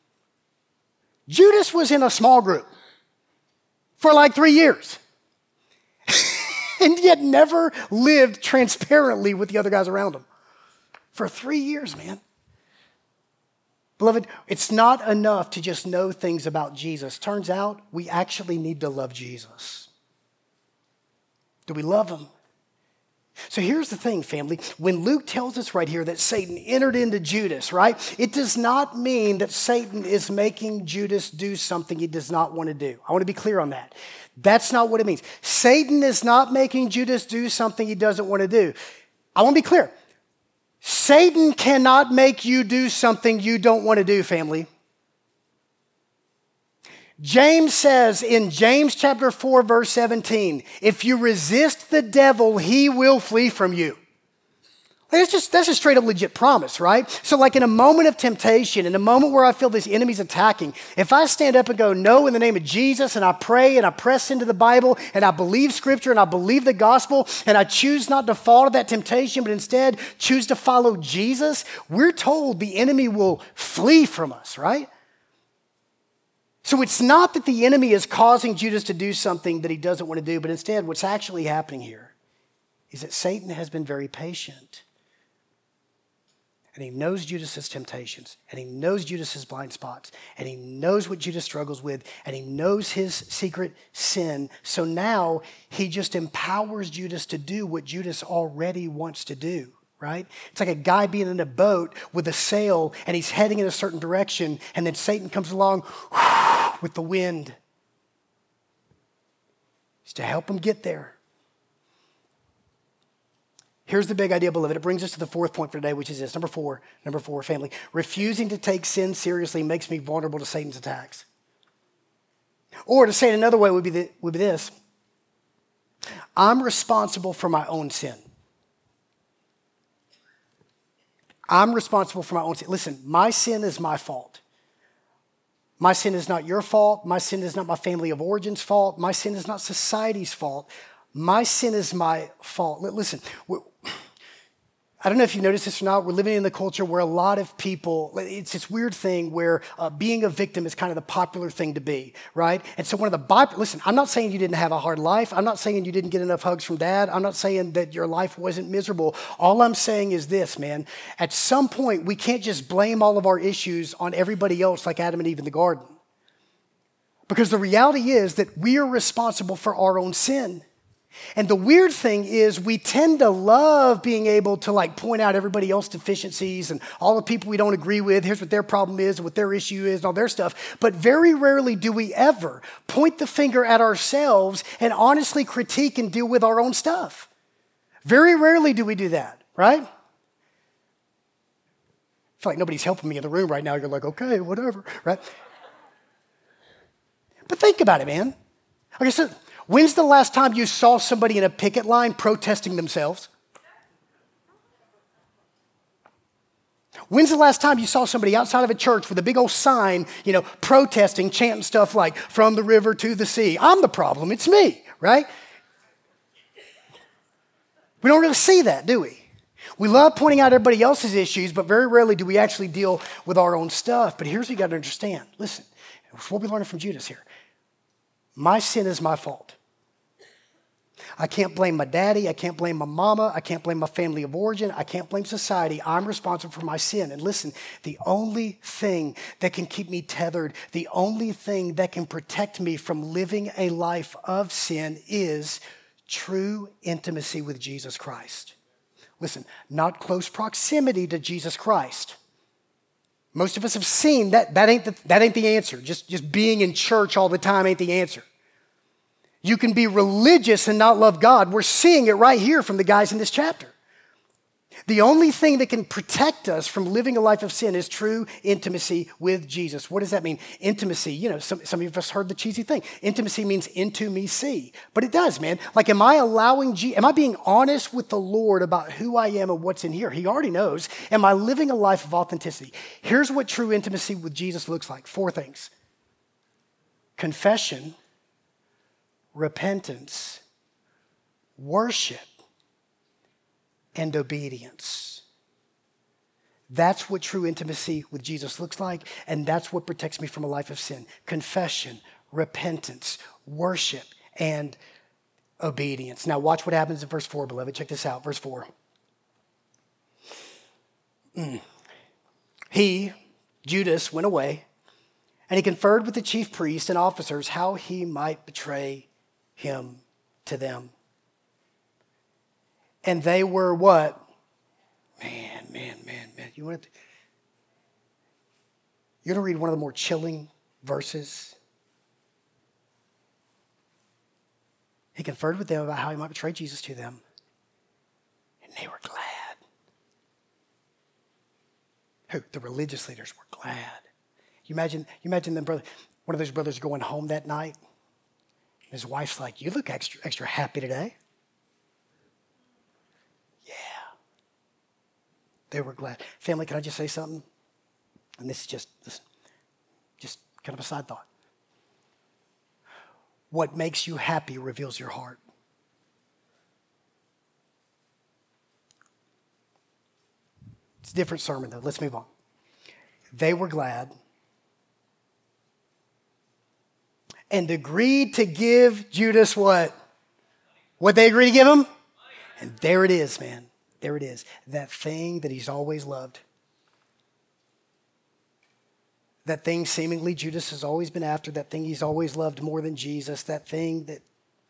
Judas was in a small group for like three years and yet never lived transparently with the other guys around him. For three years, man. Beloved, it's not enough to just know things about Jesus. Turns out we actually need to love Jesus. Do we love him? So here's the thing, family. When Luke tells us right here that Satan entered into Judas, right? It does not mean that Satan is making Judas do something he does not want to do. I want to be clear on that. That's not what it means. Satan is not making Judas do something he doesn't want to do. I want to be clear. Satan cannot make you do something you don't want to do, family. James says in James chapter four, verse seventeen, if you resist the devil, he will flee from you. That's just, that's a straight up legit promise, right? So like in a moment of temptation, in a moment where I feel this enemy's attacking, if I stand up and go, no, in the name of Jesus, and I pray and I press into the Bible and I believe scripture and I believe the gospel and I choose not to fall to that temptation, but instead choose to follow Jesus, we're told the enemy will flee from us, right? So it's not that the enemy is causing Judas to do something that he doesn't want to do, but instead what's actually happening here is that Satan has been very patient. And he knows Judas's temptations, and he knows Judas's blind spots, and he knows what Judas struggles with, and he knows his secret sin. So now he just empowers Judas to do what Judas already wants to do, right? It's like a guy being in a boat with a sail, and he's heading in a certain direction, and then Satan comes along with the wind. It's to help him get there. Here's the big idea, beloved. It brings us to the fourth point for today, which is this. Number four, number four, family. Refusing to take sin seriously makes me vulnerable to Satan's attacks. Or to say it another way would be, the, would be this. I'm responsible for my own sin. I'm responsible for my own sin. Listen, my sin is my fault. My sin is not your fault. My sin is not my family of origin's fault. My sin is not society's fault. My sin is my fault. Listen, I don't know if you noticed this or not. We're living in the culture where a lot of people, it's this weird thing where uh, being a victim is kind of the popular thing to be, right? And so one of the, bi- listen, I'm not saying you didn't have a hard life. I'm not saying you didn't get enough hugs from dad. I'm not saying that your life wasn't miserable. All I'm saying is this, man. At some point, we can't just blame all of our issues on everybody else like Adam and Eve in the garden. Because the reality is that we are responsible for our own sin. And the weird thing is we tend to love being able to like point out everybody else's deficiencies and all the people we don't agree with. Here's what their problem is and what their issue is and all their stuff. But very rarely do we ever point the finger at ourselves and honestly critique and deal with our own stuff. Very rarely do we do that, right? I feel like nobody's helping me in the room right now. You're like, okay, whatever, right? But think about it, man. Okay, so when's the last time you saw somebody in a picket line protesting themselves? When's the last time you saw somebody outside of a church with a big old sign, you know, protesting, chanting stuff like, from the river to the sea? I'm the problem, it's me, right? We don't really see that, do we? We love pointing out everybody else's issues, but very rarely do we actually deal with our own stuff. But here's what you got to understand. Listen, what we're learning from Judas here. My sin is my fault. I can't blame my daddy. I can't blame my mama. I can't blame my family of origin. I can't blame society. I'm responsible for my sin. And listen, the only thing that can keep me tethered, the only thing that can protect me from living a life of sin is true intimacy with Jesus Christ. Listen, not close proximity to Jesus Christ. Most of us have seen that that ain't the, that ain't the answer. Just, just being in church all the time ain't the answer. You can be religious and not love God. We're seeing it right here from the guys in this chapter. The only thing that can protect us from living a life of sin is true intimacy with Jesus. What does that mean? Intimacy, you know, some, some of us heard the cheesy thing. Intimacy means into me see. But it does, man. Like, am I allowing, G- am I being honest with the Lord about who I am and what's in here? He already knows. Am I living a life of authenticity? Here's what true intimacy with Jesus looks like. Four things. Confession, repentance, worship, and obedience. That's what true intimacy with Jesus looks like, and that's what protects me from a life of sin. Confession, repentance, worship, and obedience. Now watch what happens in verse four, beloved. Check this out, verse four. Mm. He, Judas, went away, and he conferred with the chief priests and officers how he might betray him to them. And they were what? Man, man, man, man. You want to, you're going to read one of the more chilling verses. He conferred with them about how he might betray Jesus to them. And they were glad. Who? The religious leaders were glad. You imagine, you imagine them brother, one of those brothers going home that night. His wife's like, you look extra, extra happy today. Yeah. They were glad. Family, can I just say something? And this is just, this, just kind of a side thought. What makes you happy reveals your heart. It's a different sermon, though. Let's move on. They were glad and agreed to give Judas what? What they agreed to give him? And there it is, man. There it is. That thing that he's always loved. That thing seemingly Judas has always been after. That thing he's always loved more than Jesus. That thing that,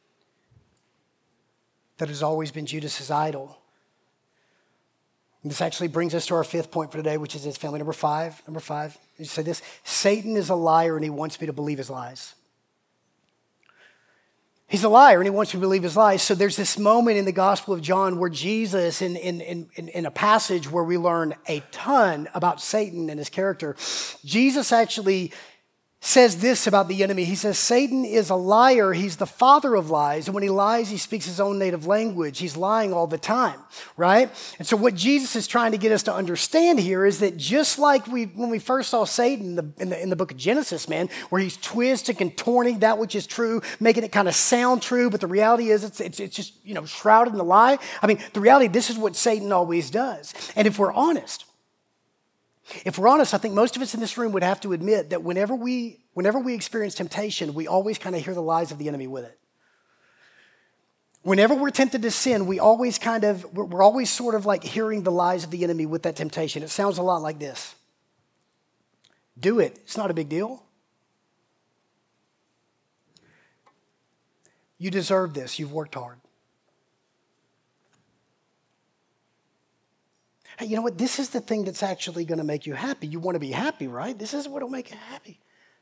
that has always been Judas's idol. And this actually brings us to our fifth point for today, which is this, family, number five. Number five. You say this: Satan is a liar and he wants me to believe his lies. He's a liar and he wants me to believe his lies. So there's this moment in the Gospel of John where Jesus, in, in, in, in a passage where we learn a ton about Satan and his character, Jesus actually says this about the enemy. He says, Satan is a liar. He's the father of lies. And when he lies, he speaks his own native language. He's lying all the time, right? And so what Jesus is trying to get us to understand here is that just like we, when we first saw Satan in the, in the, in the book of Genesis, man, where he's twisting, contorting that which is true, making it kind of sound true, but the reality is it's, it's, it's just, you know, shrouded in a lie. I mean, the reality, this is what Satan always does. And if we're honest, If we're honest, I think most of us in this room would have to admit that whenever we, whenever we experience temptation, we always kind of hear the lies of the enemy with it. Whenever we're tempted to sin, we always kind of, we're always sort of like hearing the lies of the enemy with that temptation. It sounds a lot like this. Do it. It's not a big deal. You deserve this. You've worked hard. Hey, you know what? This is the thing that's actually going to make you happy. You want to be happy, right? This is what will make you happy.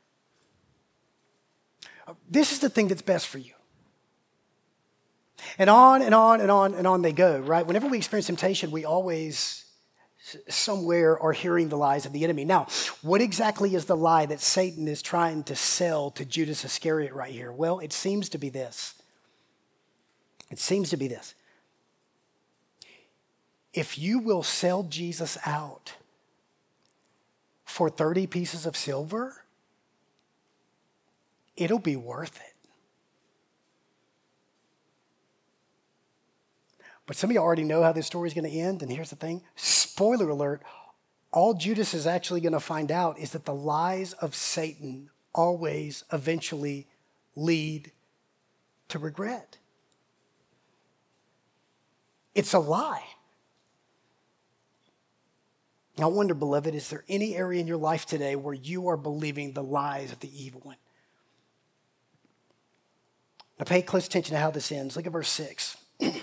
This is the thing that's best for you. And on and on and on and on they go, right? Whenever we experience temptation, we always somewhere are hearing the lies of the enemy. Now, what exactly is the lie that Satan is trying to sell to Judas Iscariot right here? Well, it seems to be this. It seems to be this. If you will sell Jesus out for thirty pieces of silver, it'll be worth it. But some of you already know how this story is going to end. And here's the thing. Spoiler alert. All Judas is actually going to find out is that the lies of Satan always eventually lead to regret. It's a lie. I wonder, beloved, is there any area in your life today where you are believing the lies of the evil one? Now pay close attention to how this ends. Look at verse six.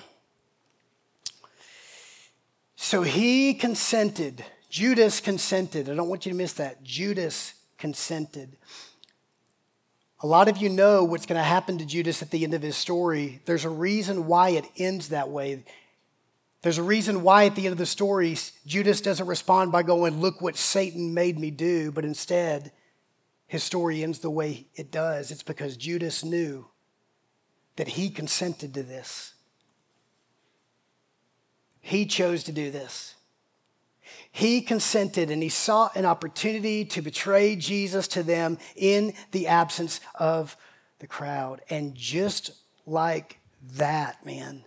So he consented. Judas consented. I don't want you to miss that. Judas consented. A lot of you know what's going to happen to Judas at the end of his story. There's a reason why it ends that way. There's a reason why at the end of the story, Judas doesn't respond by going, look what Satan made me do, but instead, his story ends the way it does. It's because Judas knew that he consented to this. He chose to do this. He consented and he saw an opportunity to betray Jesus to them in the absence of the crowd. And just like that, man,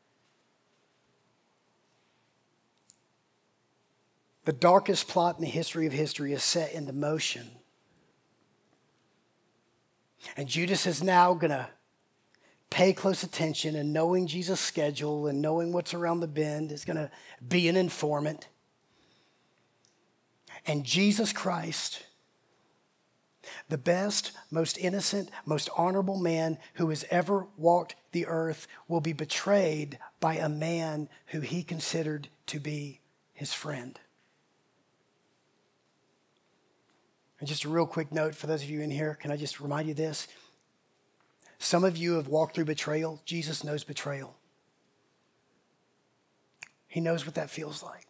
the darkest plot in the history of history is set into motion. And Judas is now going to pay close attention, and knowing Jesus' schedule and knowing what's around the bend is going to be an informant. And Jesus Christ, the best, most innocent, most honorable man who has ever walked the earth, will be betrayed by a man who he considered to be his friend. And just a real quick note for those of you in here, can I just remind you this? Some of you have walked through betrayal. Jesus knows betrayal. He knows what that feels like.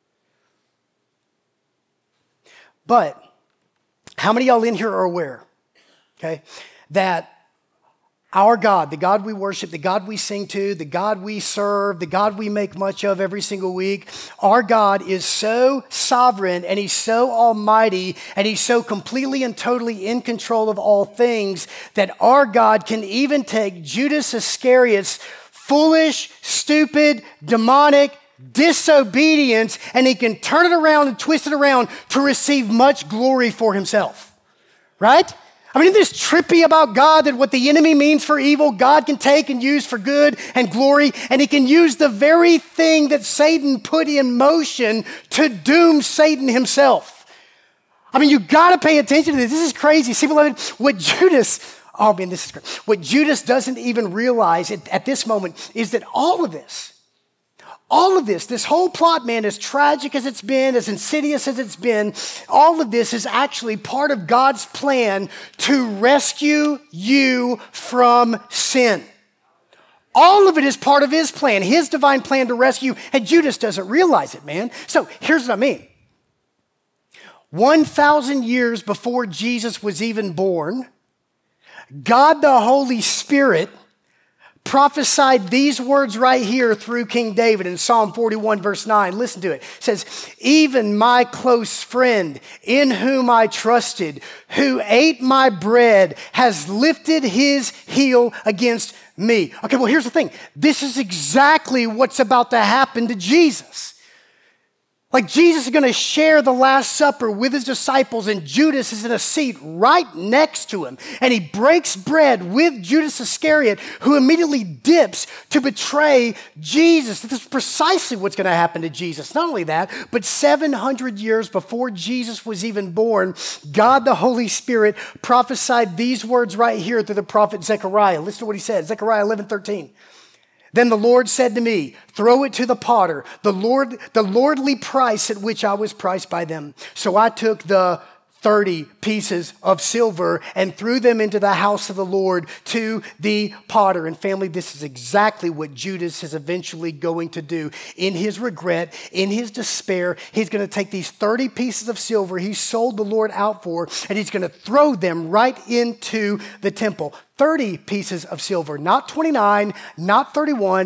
But how many of y'all in here are aware, okay, that our God, the God we worship, the God we sing to, the God we serve, the God we make much of every single week, our God is so sovereign and he's so almighty and he's so completely and totally in control of all things that our God can even take Judas Iscariot's foolish, stupid, demonic disobedience and he can turn it around and twist it around to receive much glory for himself. Right? I mean, isn't this trippy about God, that what the enemy means for evil, God can take and use for good and glory, and he can use the very thing that Satan put in motion to doom Satan himself. I mean, you got to pay attention to this. This is crazy. See, beloved, what Judas, oh man, this is great. What Judas doesn't even realize at, at this moment is that all of this, All of this, this whole plot, man, as tragic as it's been, as insidious as it's been, all of this is actually part of God's plan to rescue you from sin. All of it is part of his plan, his divine plan to rescue, and Judas doesn't realize it, man. So here's what I mean. one thousand years before Jesus was even born, God the Holy Spirit prophesied these words right here through King David in Psalm forty-one, verse nine. Listen to it. It says, even my close friend in whom I trusted, who ate my bread, has lifted his heel against me. Okay, well, here's the thing. This is exactly what's about to happen to Jesus. Like Jesus is going to share the Last Supper with his disciples, and Judas is in a seat right next to him. And he breaks bread with Judas Iscariot, who immediately dips to betray Jesus. This is precisely what's going to happen to Jesus. Not only that, but seven hundred years before Jesus was even born, God the Holy Spirit prophesied these words right here through the prophet Zechariah. Listen to what he said, Zechariah eleven thirteen. Then the Lord said to me, throw it to the potter, the Lord, the lordly price at which I was priced by them. So I took the thirty pieces of silver and threw them into the house of the Lord to the potter. And family, this is exactly what Judas is eventually going to do. In his regret, in his despair, he's going to take these thirty pieces of silver he sold the Lord out for, and he's going to throw them right into the temple. thirty pieces of silver, not twenty-nine, not thirty-one,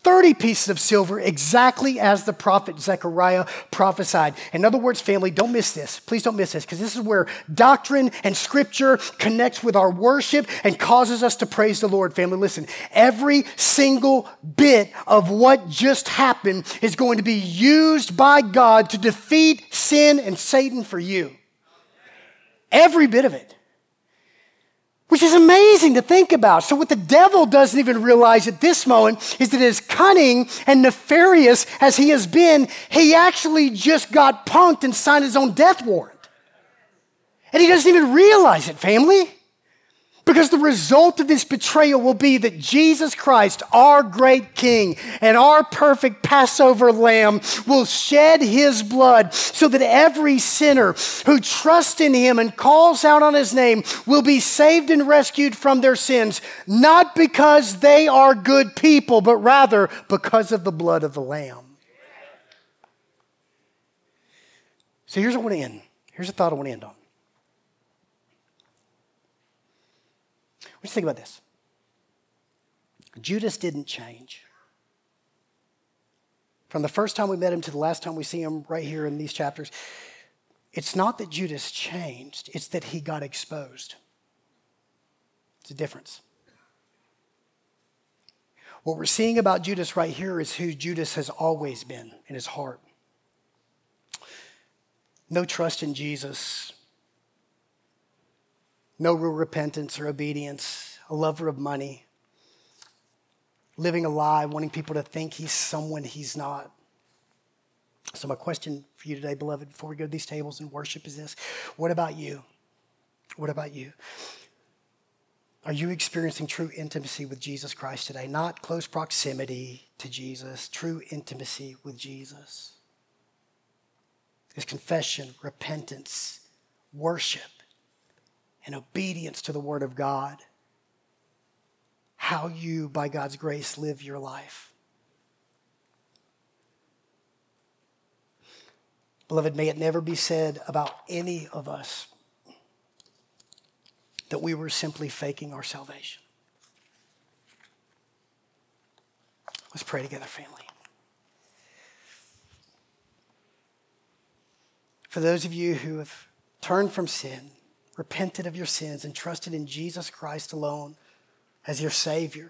thirty pieces of silver, exactly as the prophet Zechariah prophesied. In other words, family, don't miss this. Please don't miss this, because this is where doctrine and scripture connects with our worship and causes us to praise the Lord. Family, listen, every single bit of what just happened is going to be used by God to defeat sin and Satan for you. Every bit of it. Which is amazing to think about. So what the devil doesn't even realize at this moment is that as cunning and nefarious as he has been, he actually just got punked and signed his own death warrant. And he doesn't even realize it, family. Because the result of this betrayal will be that Jesus Christ, our great King and our perfect Passover lamb, will shed his blood so that every sinner who trusts in him and calls out on his name will be saved and rescued from their sins, not because they are good people, but rather because of the blood of the lamb. So here's what I want to end. Here's a thought I want to end on. Just think about this. Judas didn't change. From the first time we met him to the last time we see him right here in these chapters, it's not that Judas changed, it's that he got exposed. It's a difference. What we're seeing about Judas right here is who Judas has always been in his heart. No trust in Jesus. No real repentance or obedience, a lover of money, living a lie, wanting people to think he's someone he's not. So my question for you today, beloved, before we go to these tables and worship is this. What about you? What about you? Are you experiencing true intimacy with Jesus Christ today? Not close proximity to Jesus, true intimacy with Jesus. Is confession, repentance, worship, and obedience to the Word of God, how you, by God's grace, live your life. Beloved, may it never be said about any of us that we were simply faking our salvation. Let's pray together, family. For those of you who have turned from sin, repented of your sins, and trusted in Jesus Christ alone as your Savior,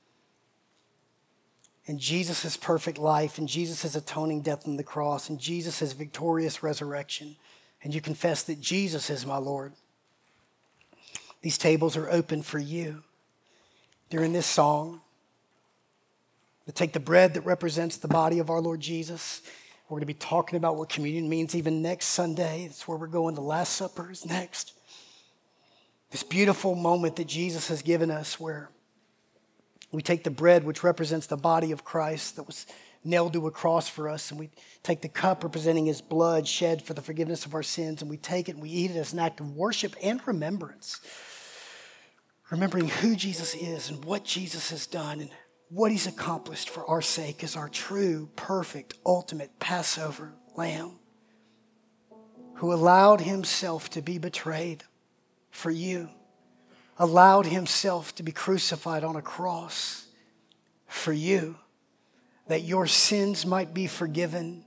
and Jesus' perfect life, and Jesus' atoning death on the cross, and Jesus' victorious resurrection, and you confess that Jesus is my Lord, these tables are open for you. During this song, to take the bread that represents the body of our Lord Jesus. We're going to be talking about what communion means even next Sunday. That's where we're going. The Last Supper is next. This beautiful moment that Jesus has given us where we take the bread, which represents the body of Christ that was nailed to a cross for us, and we take the cup representing his blood shed for the forgiveness of our sins, and we take it and we eat it as an act of worship and remembrance. Remembering who Jesus is and what Jesus has done and what he's accomplished for our sake as our true, perfect, ultimate Passover lamb who allowed himself to be betrayed for you, allowed himself to be crucified on a cross for you, that your sins might be forgiven,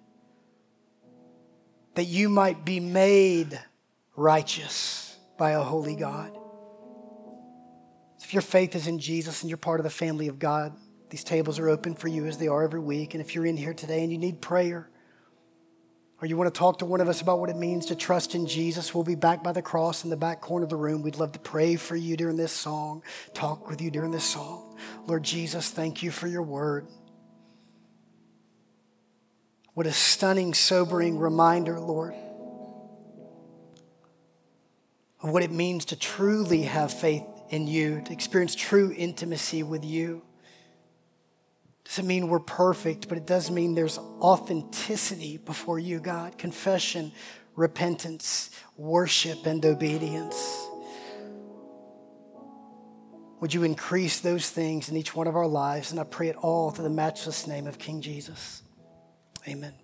that you might be made righteous by a holy God. If your faith is in Jesus and you're part of the family of God, these tables are open for you as they are every week. And if you're in here today and you need prayer, or you want to talk to one of us about what it means to trust in Jesus, we'll be back by the cross in the back corner of the room. We'd love to pray for you during this song, talk with you during this song. Lord Jesus, thank you for your word. What a stunning, sobering reminder, Lord, of what it means to truly have faith in you, to experience true intimacy with you. Doesn't mean we're perfect, but it does mean there's authenticity before you, God. Confession, repentance, worship, and obedience. Would you increase those things in each one of our lives? And I pray it all through the matchless name of King Jesus. Amen.